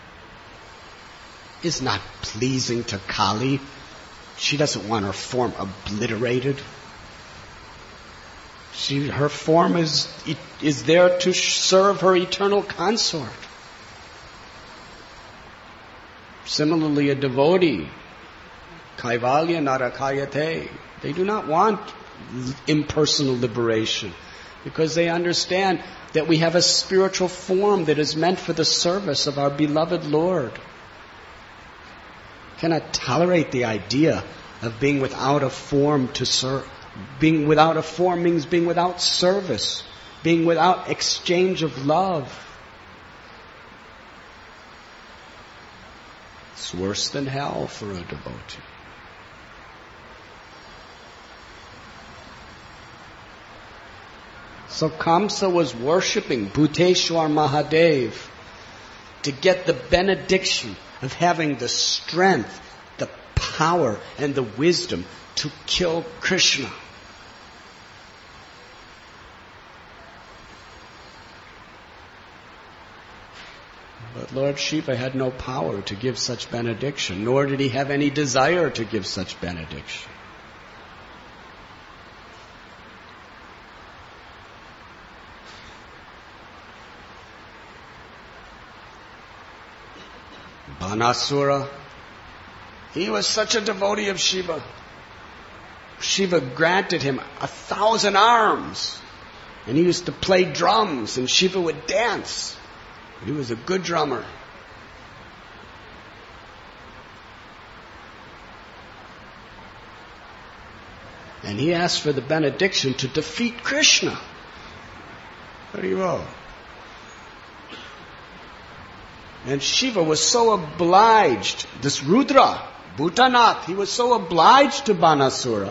is not pleasing to Kali. She doesn't want her form obliterated. She, her form is, is there to serve her eternal consort. Similarly, a devotee, Kaivalya Narakayate, they do not want impersonal liberation, because they understand that we have a spiritual form that is meant for the service of our beloved Lord. Cannot tolerate the idea of being without a form to serve. Being without a form means being without service, being without exchange of love. It's worse than hell for a devotee. So Kamsa was worshipping Bhuteshwar Mahadev to get the benediction of having the strength, the power, and the wisdom to kill Krishna. But Lord Shiva had no power to give such benediction, nor did he have any desire to give such benediction. Banasura, he was such a devotee of Shiva. Shiva granted him a thousand arms, and he used to play drums, and Shiva would dance. He was a good drummer. And he asked for the benediction to defeat Krishna. Hari-o. And Shiva was so obliged, this Rudra, Bhutanath, he was so obliged to Banasura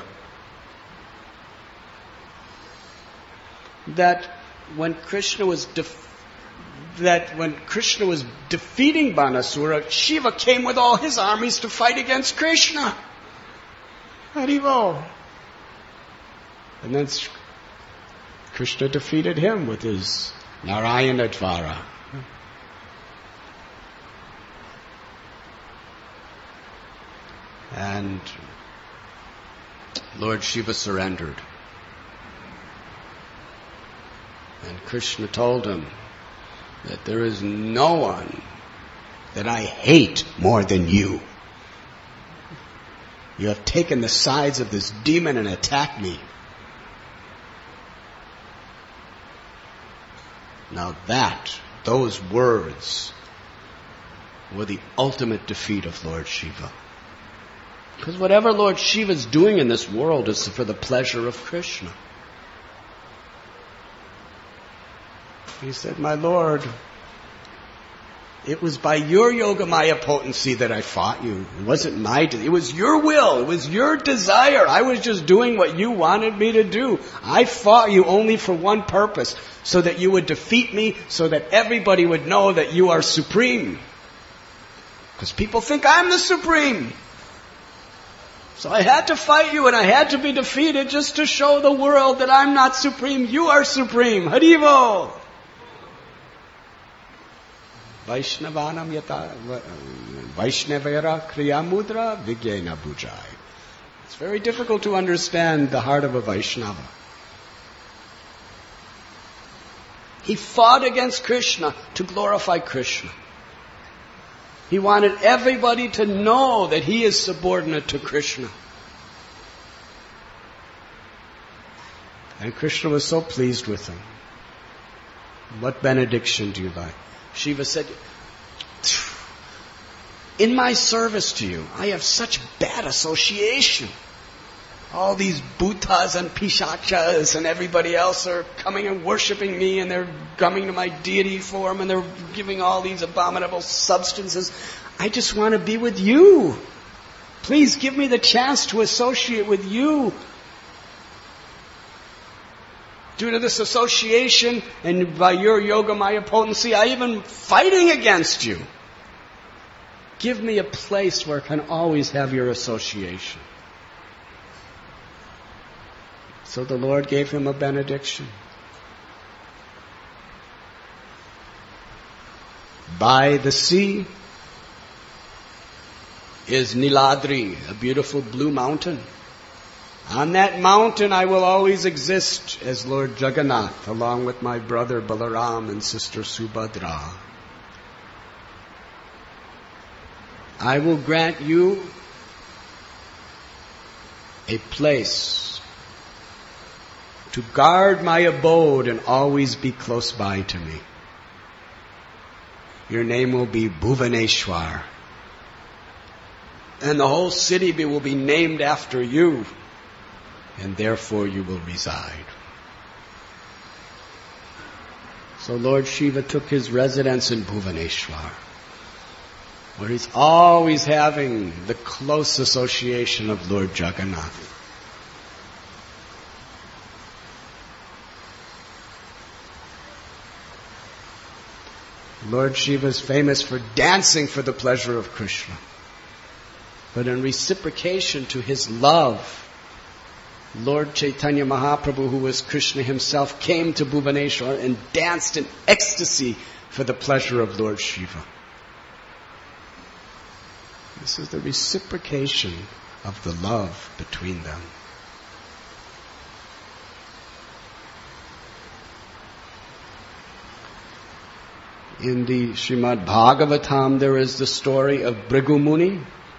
that when Krishna was def- that when Krishna was defeating Banasura, Shiva came with all his armies to fight against Krishna. Haribol. And then Krishna defeated him with his Narayana Dvara. And Lord Shiva surrendered. And Krishna told him that there is no one that I hate more than you. You have taken the sides of this demon and attacked me. Now that, those words, were the ultimate defeat of Lord Shiva. Because whatever Lord Shiva is doing in this world is for the pleasure of Krishna. He said, my Lord, it was by your Yogamaya potency that I fought you. It wasn't my, de- it was your will. It was your desire. I was just doing what you wanted me to do. I fought you only for one purpose, so that you would defeat me, so that everybody would know that you are supreme. Because people think I'm the supreme. So I had to fight you and I had to be defeated just to show the world that I'm not supreme. You are supreme. Haribo! Vaishnavanam yata Vaishnavera kriya mudra vigyena bujai. It's very difficult to understand the heart of a Vaishnava. He fought against Krishna to glorify Krishna. He wanted everybody to know that he is subordinate to Krishna. And Krishna was so pleased with him. What benediction do you like? Shiva said, in my service to you, I have such bad association. All these bhutas and pishachas and everybody else are coming and worshipping me, and they're coming to my deity form, and they're giving all these abominable substances. I just want to be with you. Please give me the chance to associate with you. Due to this association and by your Yogamaya potency, I even fighting against you. Give me a place where I can always have your association. So the Lord gave him a benediction. By the sea is Niladri, a beautiful blue mountain. On that mountain I will always exist as Lord Jagannath, along with my brother Balaram and sister Subhadra. I will grant you a place to guard my abode and always be close by to me. Your name will be Bhuvaneshwar. And the whole city will be named after you. And therefore you will reside. So Lord Shiva took his residence in Bhuvaneshwar, where he's always having the close association of Lord Jagannath. Lord Shiva is famous for dancing for the pleasure of Krishna. But in reciprocation to his love, Lord Chaitanya Mahaprabhu, who was Krishna himself, came to Bhuvaneshwar and danced in ecstasy for the pleasure of Lord Shiva. This is the reciprocation of the love between them. In the Srimad Bhagavatam, there is the story of Bhrigu Muni.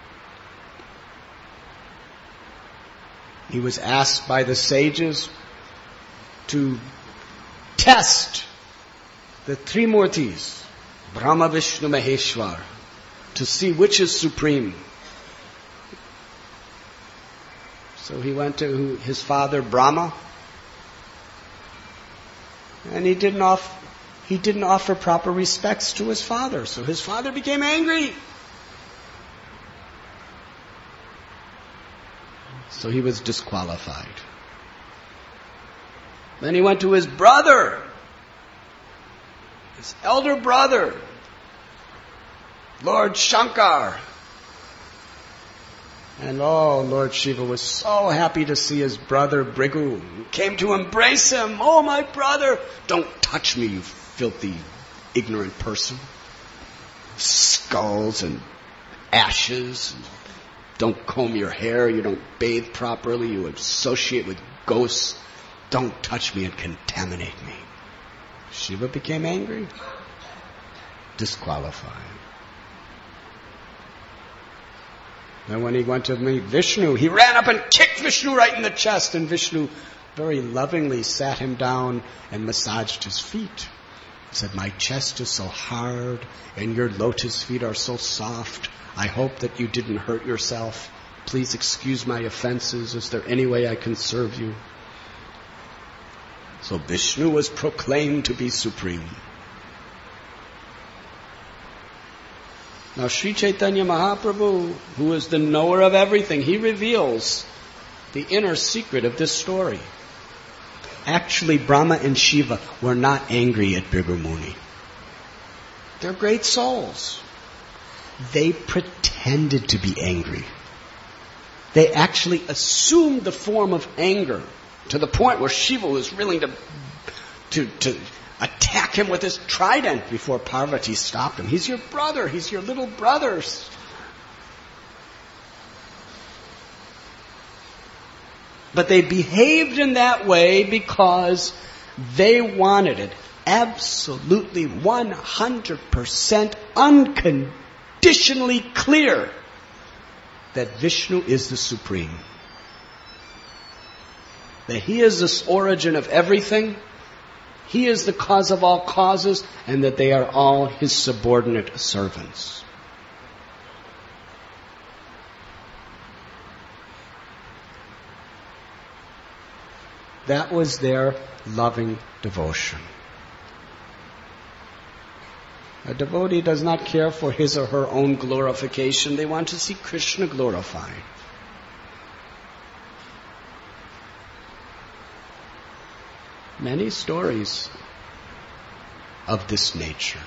He was asked by the sages to test the three Murtis, Brahma, Vishnu, Maheshwar, to see which is supreme. So he went to his father Brahma, and he didn't offer, he didn't offer proper respects to his father. So his father became angry. So he was disqualified. Then he went to his brother his elder brother, Lord Shankar. And oh, Lord Shiva was so happy to see his brother Bhrigu. He came to embrace him. Oh, my brother. Don't touch me, you filthy, ignorant person. Skulls and ashes. Don't comb your hair. You don't bathe properly. You associate with ghosts. Don't touch me and contaminate me. Shiva became angry. Disqualified. And when he went to meet Vishnu, he ran up and kicked Vishnu right in the chest, and Vishnu very lovingly sat him down and massaged his feet. He said, my chest is so hard and your lotus feet are so soft. I hope that you didn't hurt yourself. Please excuse my offenses. Is there any way I can serve you? So Vishnu was proclaimed to be supreme. Now Sri Chaitanya Mahaprabhu, who is the knower of everything, he reveals the inner secret of this story. Actually, Brahma and Shiva were not angry at Bhrigu Muni. They're great souls. They pretended to be angry. They actually assumed the form of anger to the point where Shiva was willing to, to, to attack him with his trident before Parvati stopped him. He's your brother. He's your little brother. But they behaved in that way because they wanted it absolutely one hundred percent unconditionally clear that Vishnu is the supreme. That he is the origin of everything. He is the cause of all causes, and that they are all his subordinate servants. That was their loving devotion. A devotee does not care for his or her own glorification. They want to see Krishna glorified. Many stories of this nature.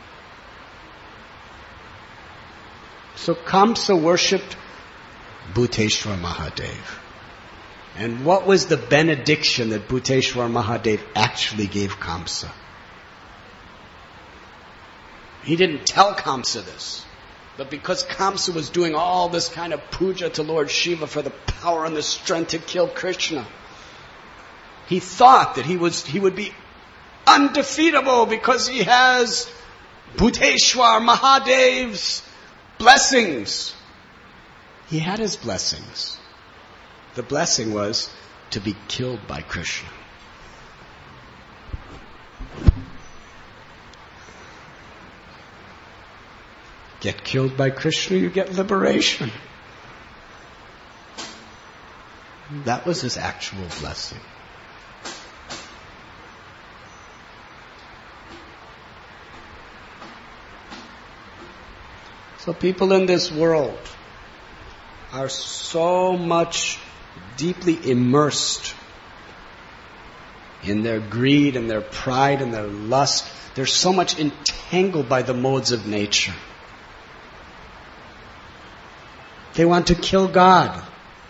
So Kamsa worshipped Bhuteshwar Mahadev. And what was the benediction that Bhuteshwar Mahadev actually gave Kamsa? He didn't tell Kamsa this. But because Kamsa was doing all this kind of puja to Lord Shiva for the power and the strength to kill Krishna, he thought that he was he would be undefeatable because he has Bhuteshwar Mahadev's blessings. He had his blessings. The blessing was to be killed by Krishna. Get killed by Krishna, you get liberation. That was his actual blessing. So people in this world are so much deeply immersed in their greed and their pride and their lust. They're so much entangled by the modes of nature. They want to kill God.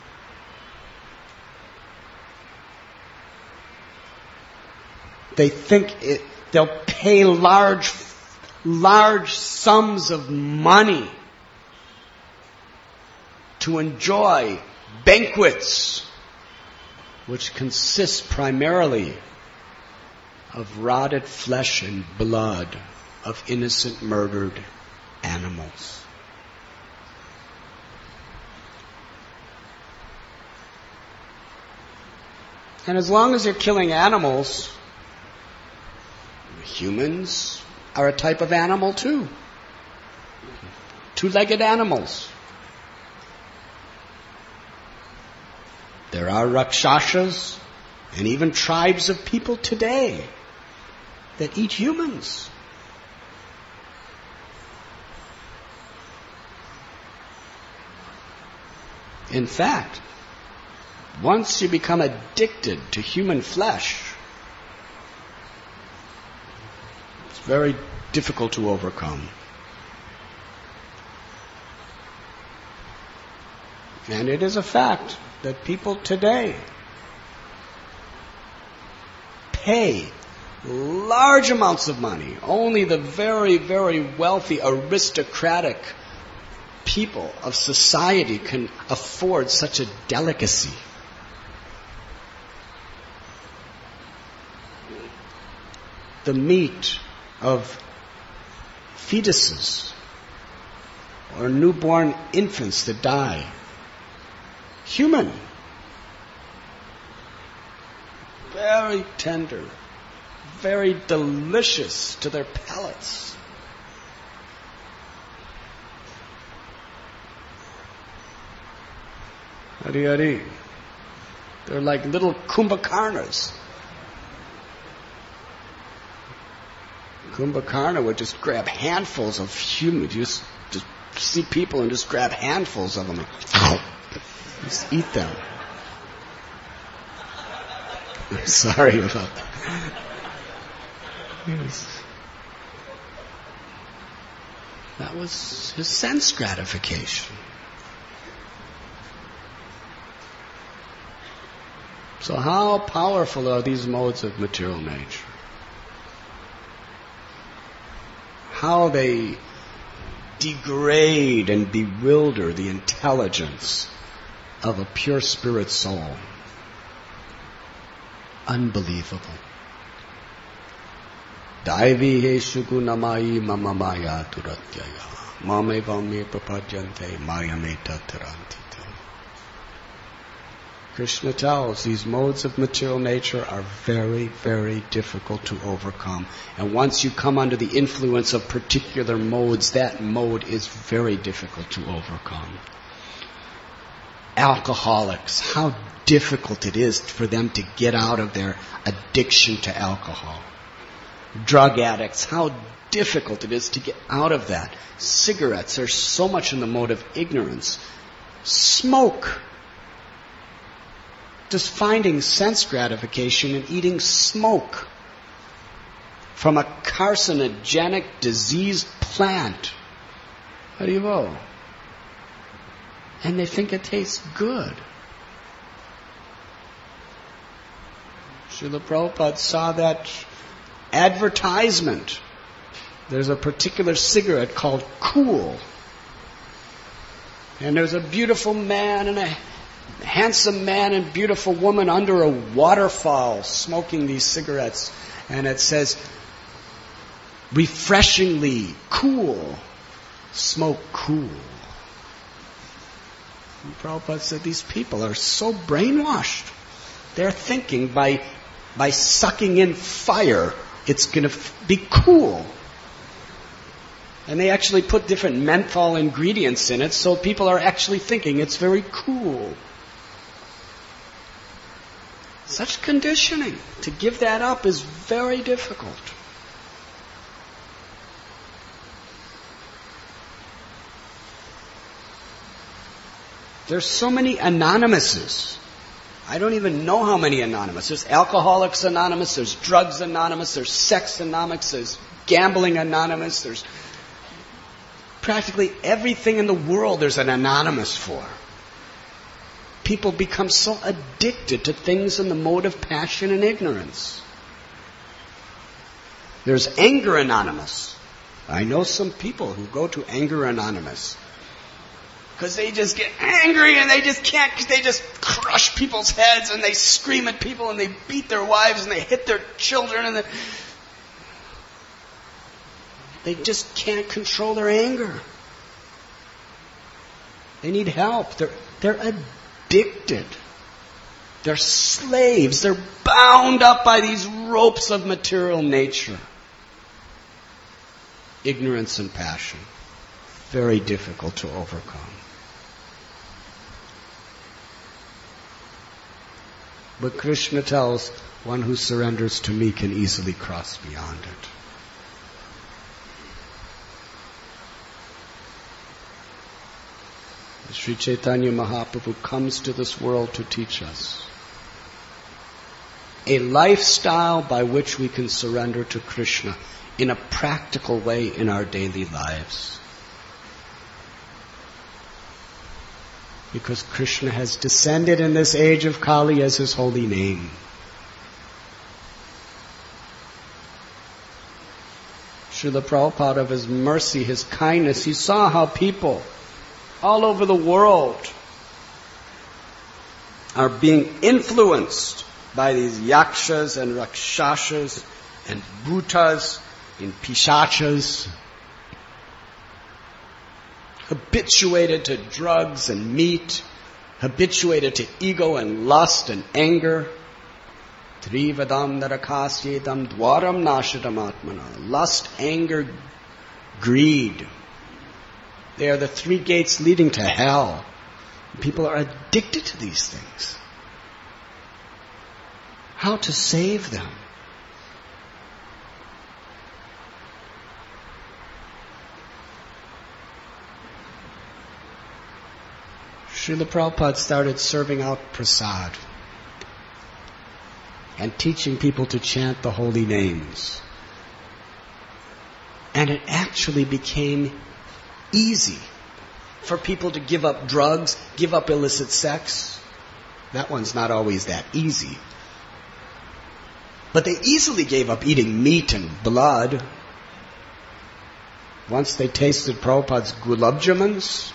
They think it, they'll pay large, large sums of money to enjoy banquets, which consist primarily of rotted flesh and blood of innocent murdered animals. And as long as you're killing animals, humans are a type of animal too. Two-legged animals. There are rakshasas and even tribes of people today that eat humans. In fact, once you become addicted to human flesh, it's very difficult to overcome. And it is a fact that people today pay large amounts of money. Only the very, very wealthy, aristocratic people of society can afford such a delicacy. The meat of fetuses or newborn infants that die. Human. Very tender. Very delicious to their palates. Hari Hari. They're like little Kumbhakarnas. Kumbhakarna would just grab handfuls of human, just, just see people and just grab handfuls of them and just eat them. I'm sorry about that. Yes. That was his sense gratification. So how powerful are these modes of material nature? How they degrade and bewilder the intelligence of a pure spirit soul. Unbelievable. Daivi heshu gunamai mama maya turatyaya mame vame prapajante maya meta tarantita. Krishna tells these modes of material nature are very, very difficult to overcome. And once you come under the influence of particular modes, that mode is very difficult to overcome. Alcoholics, how difficult it is for them to get out of their addiction to alcohol. Drug addicts, how difficult it is to get out of that. Cigarettes are so much in the mode of ignorance. Smoke. Just finding sense gratification in eating smoke from a carcinogenic diseased plant. Haribo. And they think it tastes good. Srila Prabhupada saw that advertisement. There's a particular cigarette called Cool. And there's a beautiful man and a handsome man and beautiful woman under a waterfall smoking these cigarettes. And it says, refreshingly cool. Smoke cool. And Prabhupada said these people are so brainwashed. They're thinking by, by sucking in fire, it's going to be cool. And they actually put different menthol ingredients in it, so people are actually thinking it's very cool. Such conditioning, to give that up is very difficult. There's so many anonymouses. I don't even know how many anonymous. There's Alcoholics Anonymous, there's Drugs Anonymous, there's Sex Anonymous, there's Gambling Anonymous, there's practically everything in the world there's an anonymous for. People become so addicted to things in the mode of passion and ignorance. There's Anger Anonymous. I know some people who go to Anger Anonymous because they just get angry and they just can't, they just crush people's heads and they scream at people and they beat their wives and they hit their children and they, they just can't control their anger. They need help. They're, they're addicted. They're slaves. They're bound up by these ropes of material nature. Ignorance and passion. Very difficult to overcome. But Krishna tells, one who surrenders to me can easily cross beyond it. Sri Chaitanya Mahaprabhu comes to this world to teach us a lifestyle by which we can surrender to Krishna in a practical way in our daily lives. Because Krishna has descended in this age of Kali as His holy name. Srila Prabhupada, of His mercy, His kindness, He saw how people all over the world are being influenced by these yakshas and rakshashas and bhutas and pishachas, habituated to drugs and meat, habituated to ego and lust and anger. Trivadam narakasyetam dwaram nashadam atmana. Lust, anger, greed. They are the three gates leading to hell. People are addicted to these things. How to save them? Srila Prabhupada started serving out prasad and teaching people to chant the holy names. And it actually became easy for people to give up drugs, give up illicit sex. That one's not always that easy. But they easily gave up eating meat and blood. Once they tasted Prabhupada's gulab jamans,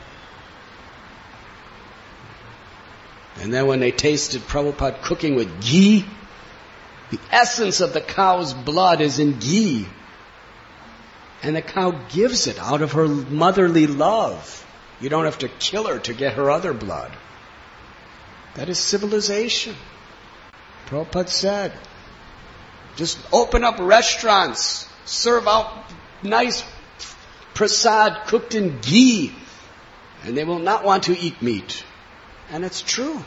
and then when they tasted Prabhupada cooking with ghee, the essence of the cow's blood is in ghee. And the cow gives it out of her motherly love. You don't have to kill her to get her other blood. That is civilization. Prabhupada said, just open up restaurants, serve out nice prasad cooked in ghee, and they will not want to eat meat. And it's true.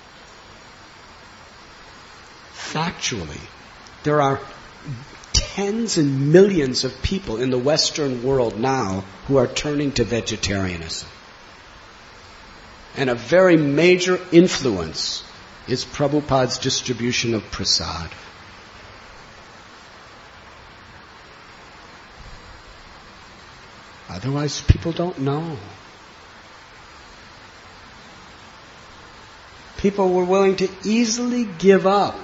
Factually, there are tens and millions of people in the Western world now who are turning to vegetarianism. And a very major influence is Prabhupada's distribution of prasad. Otherwise, people don't know. People were willing to easily give up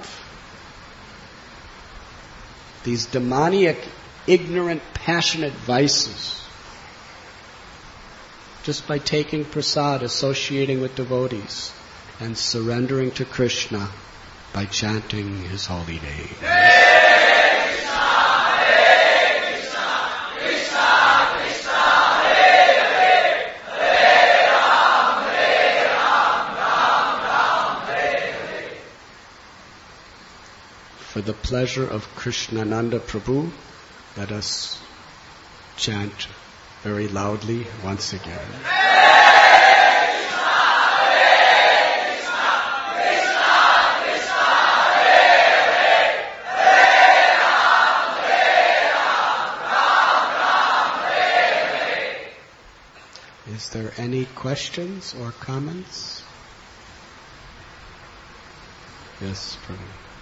these demoniac, ignorant, passionate vices just by taking prasad, associating with devotees, and surrendering to Krishna by chanting His holy name. For the pleasure of Krishnananda Prabhu, let us chant very loudly once again. Is there any questions or comments? Yes, Prabhu.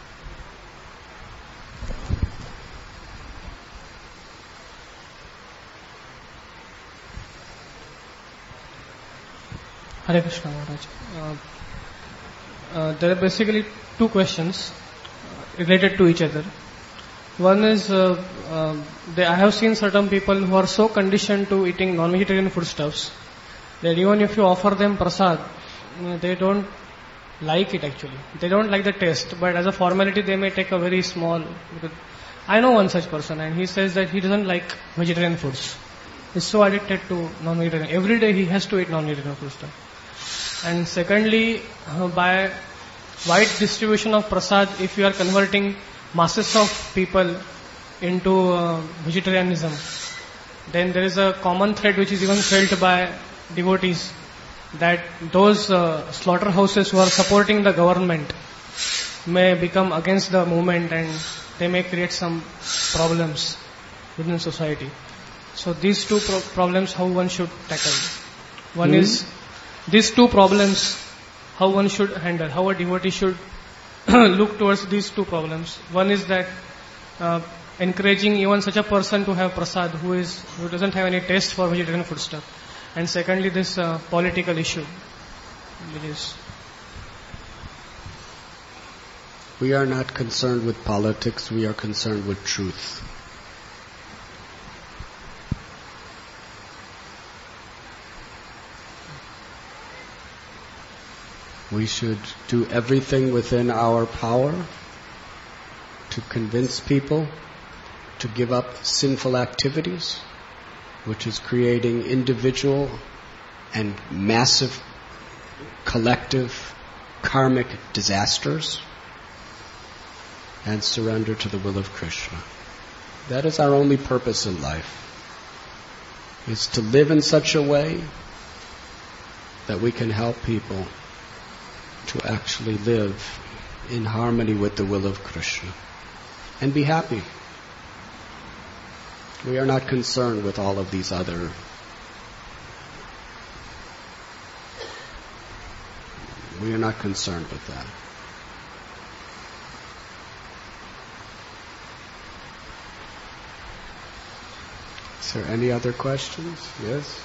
Hare Krishna Maharaj. Uh, uh, there are basically two questions related to each other. One is, uh, uh, they, I have seen certain people who are so conditioned to eating non-vegetarian foodstuffs that even if you offer them prasad, they don't like it actually. They don't like the taste, but as a formality they may take a very small... I know one such person and he says that he doesn't like vegetarian foods. He's so addicted to non-vegetarian. Every day he has to eat non-vegetarian food stuff. And secondly, uh, by wide distribution of prasad, if you are converting masses of people into uh, vegetarianism, then there is a common thread which is even felt by devotees, that those uh, slaughterhouses who are supporting the government may become against the movement and they may create some problems within society. So these two pro- problems, how one should tackle. One mm-hmm. is these two problems, how one should handle, how a devotee should look towards these two problems. One is that uh, encouraging even such a person to have prasad who is who doesn't have any taste for vegetarian food stuff. And secondly, this uh, political issue, which is.
We are not concerned with politics, we are concerned with truth. We should do everything within our power to convince people to give up sinful activities, which is creating individual and massive collective karmic disasters, and surrender to the will of Krishna. That is our only purpose in life, is to live in such a way that we can help people to actually live in harmony with the will of Krishna and be happy. We are not concerned with all of these other we are not concerned with that. Is there any other questions? Yes?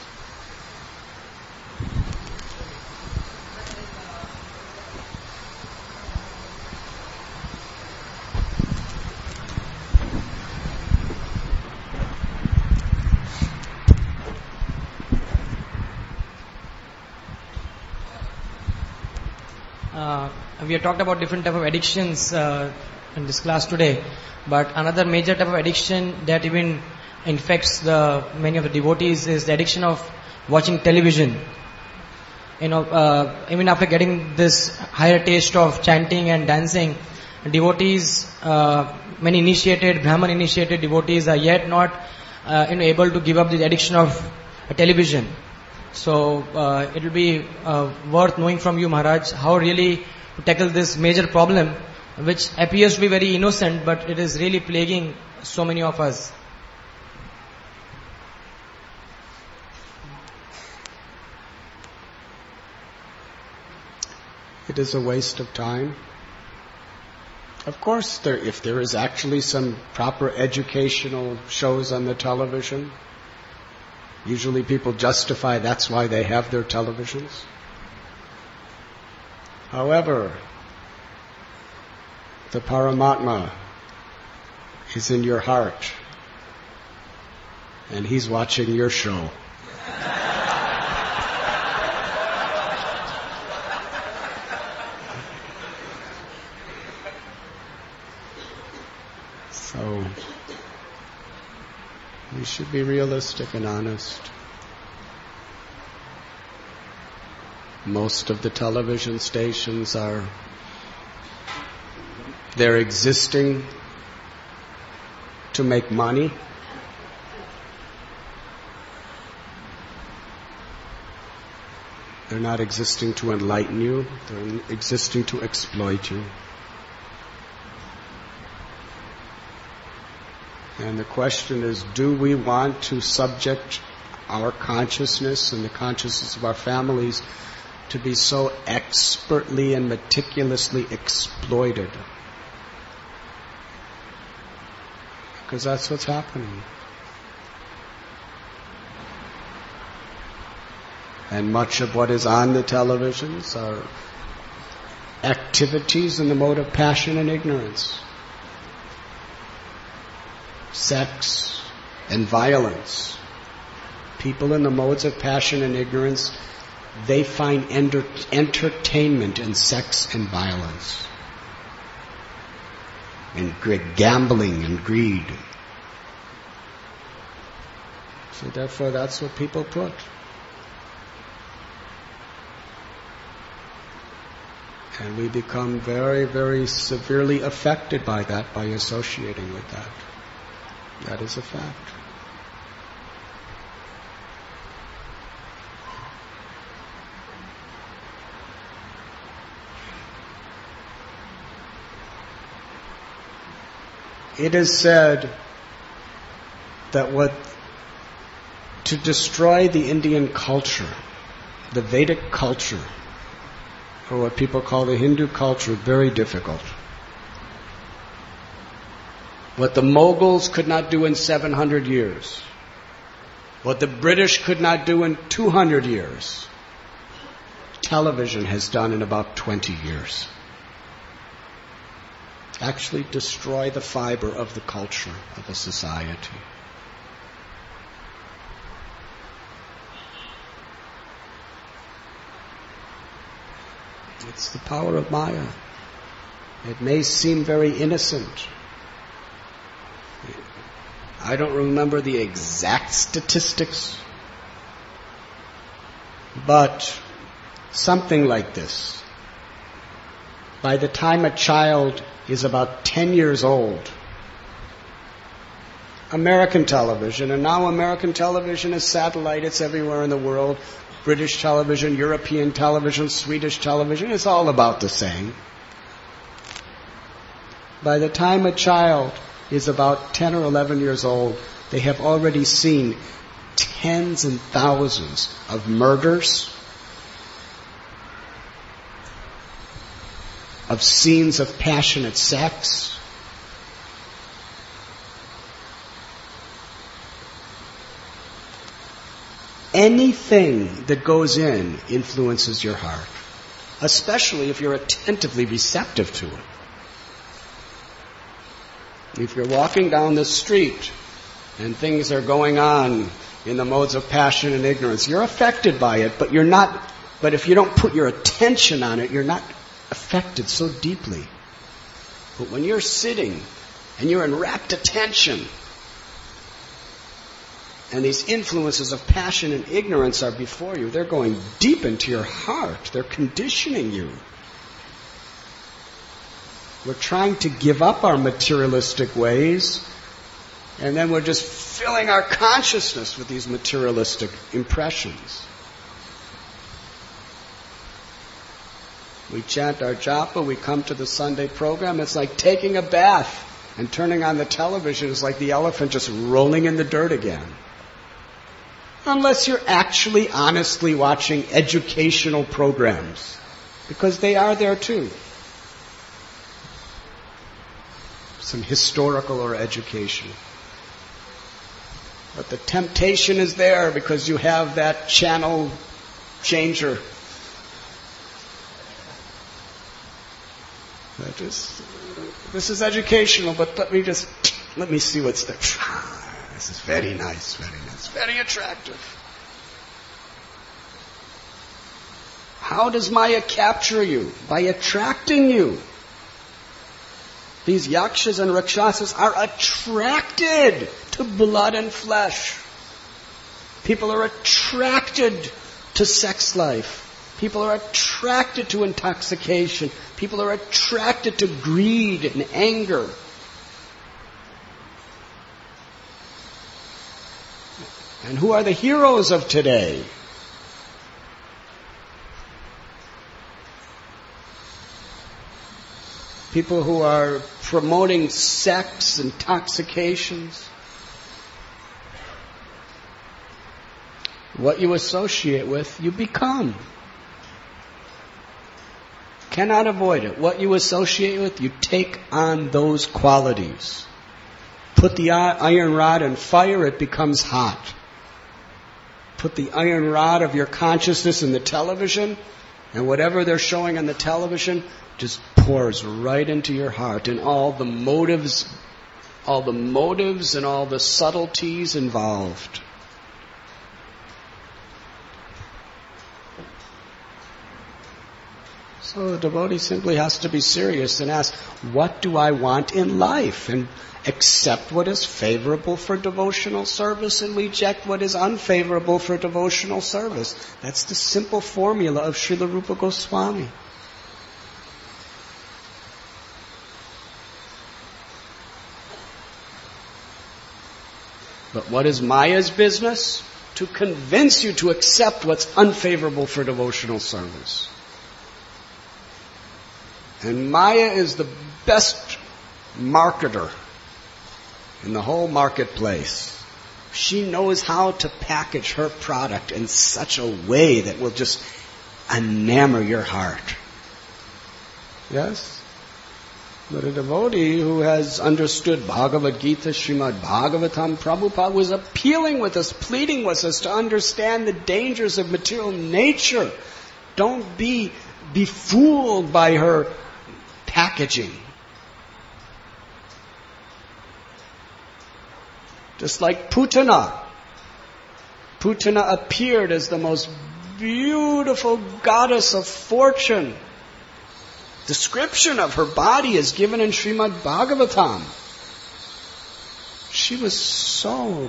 Uh, we have talked about different type of addictions uh, in this class today, but another major type of addiction that even infects the many of the devotees is the addiction of watching television. You know, uh, even after getting this higher taste of chanting and dancing, devotees, uh, many initiated, Brahman initiated devotees are yet not uh, you know, able to give up the addiction of uh, television. So uh, it will be uh, worth knowing from you, Maharaj, how really to tackle this major problem, which appears to be very innocent, but it is really plaguing so many of us.
It is a waste of time. Of course, there, if there is actually some proper educational shows on the television, usually people justify that's why they have their televisions. However, the Paramatma is in your heart, and He's watching your show. So, we should be realistic and honest. Most of the television stations are, they're existing to make money. They're not existing to enlighten you, they're existing to exploit you. And the question is, do we want to subject our consciousness and the consciousness of our families to be so expertly and meticulously exploited? Because that's what's happening. And much of what is on the televisions are activities in the mode of passion and ignorance. Sex and violence. People in the modes of passion and ignorance, they find enter- entertainment in sex and violence, and gambling and greed. So therefore that's what people put. And we become very, very severely affected by that, by associating with that. That is a fact. It is said that what to destroy the Indian culture, the Vedic culture, or what people call the Hindu culture, very difficult. What the Mughals could not do in seven hundred years. What the British could not do in two hundred years. Television has done in about twenty years. Actually destroy the fiber of the culture of a society. It's the power of Maya. It may seem very innocent. I don't remember the exact statistics, but something like this. By the time a child is about ten years old, American television, and now American television is satellite, it's everywhere in the world, British television, European television, Swedish television, it's all about the same. By the time a child is about ten or eleven years old, they have already seen tens and thousands of murders, of scenes of passionate sex, anything that goes in influences your heart, especially if you're attentively receptive to it. If you're walking down the street and things are going on in the modes of passion and ignorance, you're affected by it, but you're not, but if you don't put your attention on it, you're not affected so deeply. But when you're sitting and you're in rapt attention, and these influences of passion and ignorance are before you, they're going deep into your heart. They're conditioning you. We're trying to give up our materialistic ways, and then we're just filling our consciousness with these materialistic impressions. We chant our japa, we come to the Sunday program, it's like taking a bath, and turning on the television is like the elephant just rolling in the dirt again. Unless you're actually honestly watching educational programs, because they are there too. Some historical or educational. But the temptation is there because you have that channel changer. That is, this is educational, but let me just, let me see what's there. This is very nice, very nice, very attractive. How does Maya capture you? By attracting you. These yakshas and rakshasas are attracted to blood and flesh. People are attracted to sex life. People are attracted to intoxication. People are attracted to greed and anger. And who are the heroes of today? People who are promoting sex, intoxications. What you associate with, you become. Cannot avoid it. What you associate with, you take on those qualities. Put the iron rod in fire, it becomes hot. Put the iron rod of your consciousness in the television, and whatever they're showing on the television just pours right into your heart, and all the motives, all the motives and all the subtleties involved. So the devotee simply has to be serious and ask, what do I want in life? And accept what is favorable for devotional service and reject what is unfavorable for devotional service. That's the simple formula of Srila Rupa Goswami. But what is Maya's business? To convince you to accept what's unfavorable for devotional service. And Maya is the best marketer in the whole marketplace. She knows how to package her product in such a way that will just enamor your heart. Yes? But a devotee who has understood Bhagavad Gita, Srimad Bhagavatam, Prabhupada was appealing with us, pleading with us to understand the dangers of material nature. Don't be befooled by her packaging. Just like Putana. Putana appeared as the most beautiful goddess of fortune. Description of her body is given in Srimad Bhagavatam. She was so,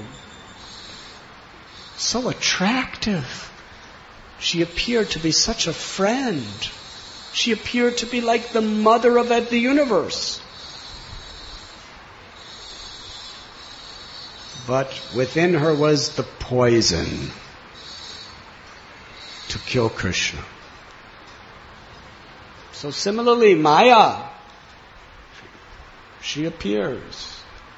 so attractive. She appeared to be such a friend. She appeared to be like the mother of the universe. But within her was the poison to kill Krishna. So similarly, Maya, she appears.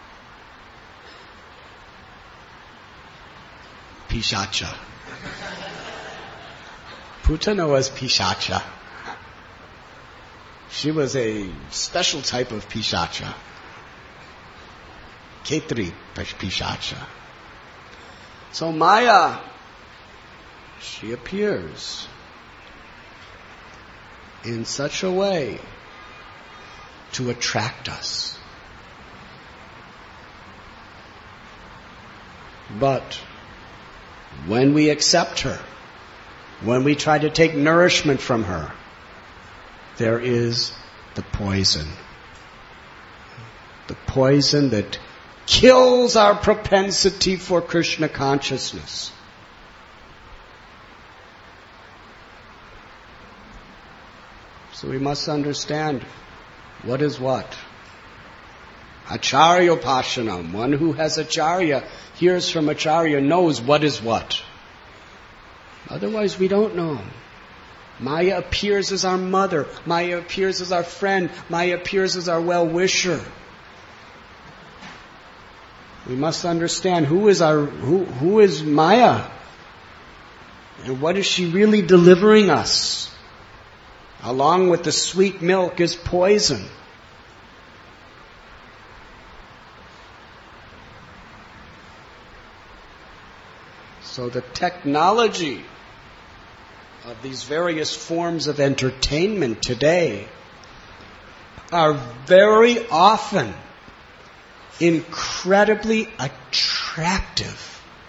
Pishacha. Putana was Pishacha. She was a special type of Pishacha. Ketri Pishacha. So Maya, she appears in such a way to attract us. But when we accept her, when we try to take nourishment from her, there is the poison. The poison that kills our propensity for Krishna consciousness. So we must understand what is what. Acharya Pashanam. One who has Acharya, hears from Acharya, knows what is what. Otherwise we don't know. Maya appears as our mother. Maya appears as our friend. Maya appears as our well-wisher. We must understand who is our who who is Maya, and what is she really delivering us? Along with the sweet milk is poison. So the technology of these various forms of entertainment today are very often incredibly attractive.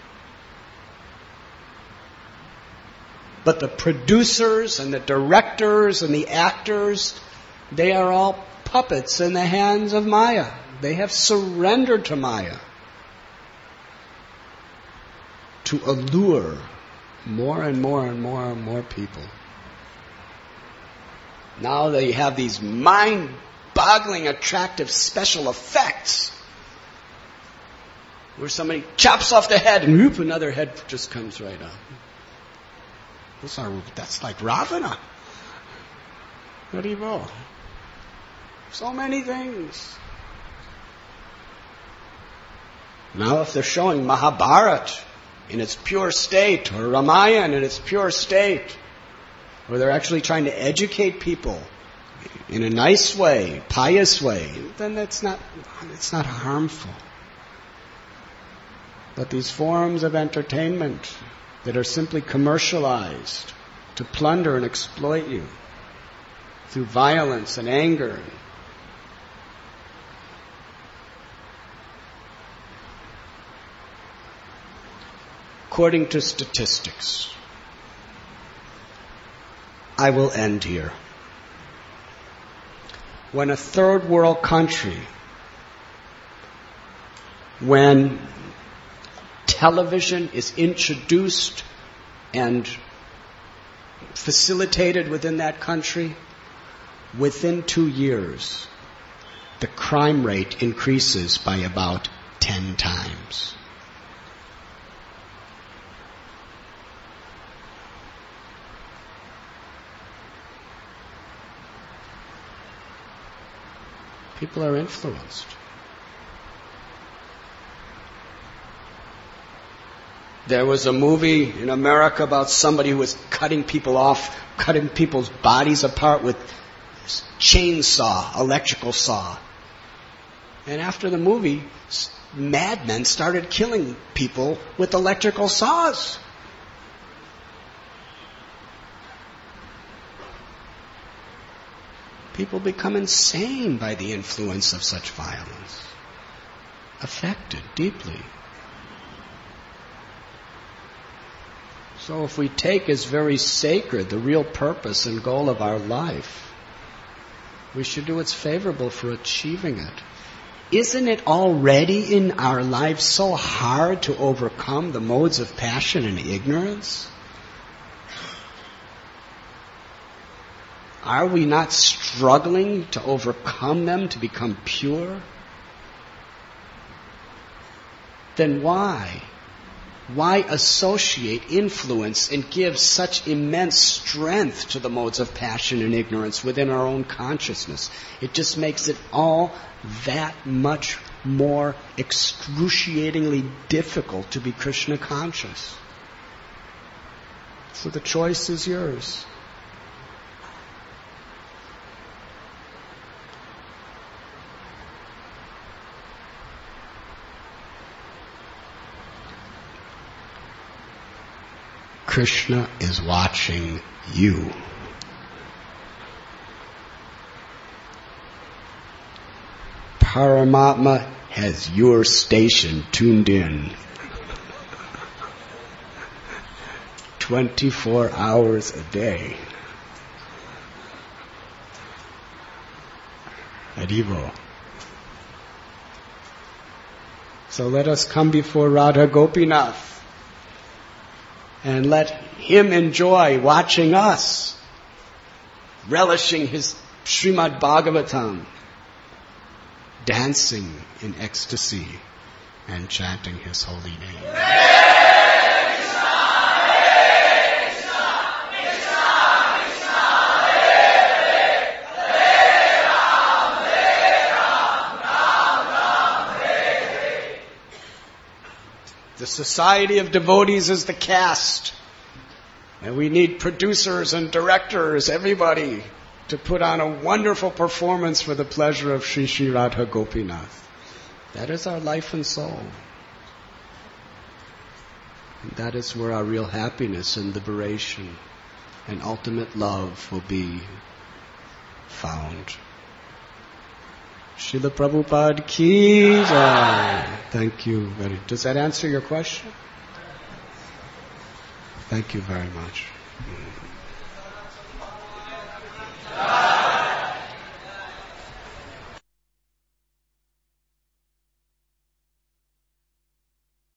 But the producers and the directors and the actors, they are all puppets in the hands of Maya. They have surrendered to Maya to allure more and more and more and more people. Now they have these mind-boggling, attractive special effects where somebody chops off the head and whoop, another head just comes right up. Those are, that's like Ravana. Haribo. So many things. Now if they're showing Mahabharata in its pure state, or Ramayana in its pure state, where they're actually trying to educate people in a nice way, pious way, then that's not, it's not harmful. But these forms of entertainment that are simply commercialized to plunder and exploit you through violence and anger. According to statistics, I will end here. When a third world country, when television is introduced and facilitated within that country, within two years, the crime rate increases by about ten times. People are influenced. There was a movie in America about somebody who was cutting people off, cutting people's bodies apart with chainsaw, electrical saw. And after the movie, madmen started killing people with electrical saws. People become insane by the influence of such violence, affected deeply. So if we take as very sacred the real purpose and goal of our life, we should do what's favorable for achieving it. Isn't it already in our lives so hard to overcome the modes of passion and ignorance? Are we not struggling to overcome them, to become pure? Then why? Why associate, influence, and give such immense strength to the modes of passion and ignorance within our own consciousness? It just makes it all that much more excruciatingly difficult to be Krishna conscious. So the choice is yours. Krishna is watching you. Paramatma has your station tuned in. twenty-four hours a day. Haribo. So let us come before Radha Gopinath and let him enjoy watching us, relishing his Srimad Bhagavatam, dancing in ecstasy and chanting his holy name. The Society of Devotees is the cast. And we need producers and directors, everybody, to put on a wonderful performance for the pleasure of Sri Sri Radha Gopinath. That is our life and soul. And that is where our real happiness and liberation and ultimate love will be found. Srila Prabhupada ki jai. Thank you very. Does that answer your question? Thank you very much.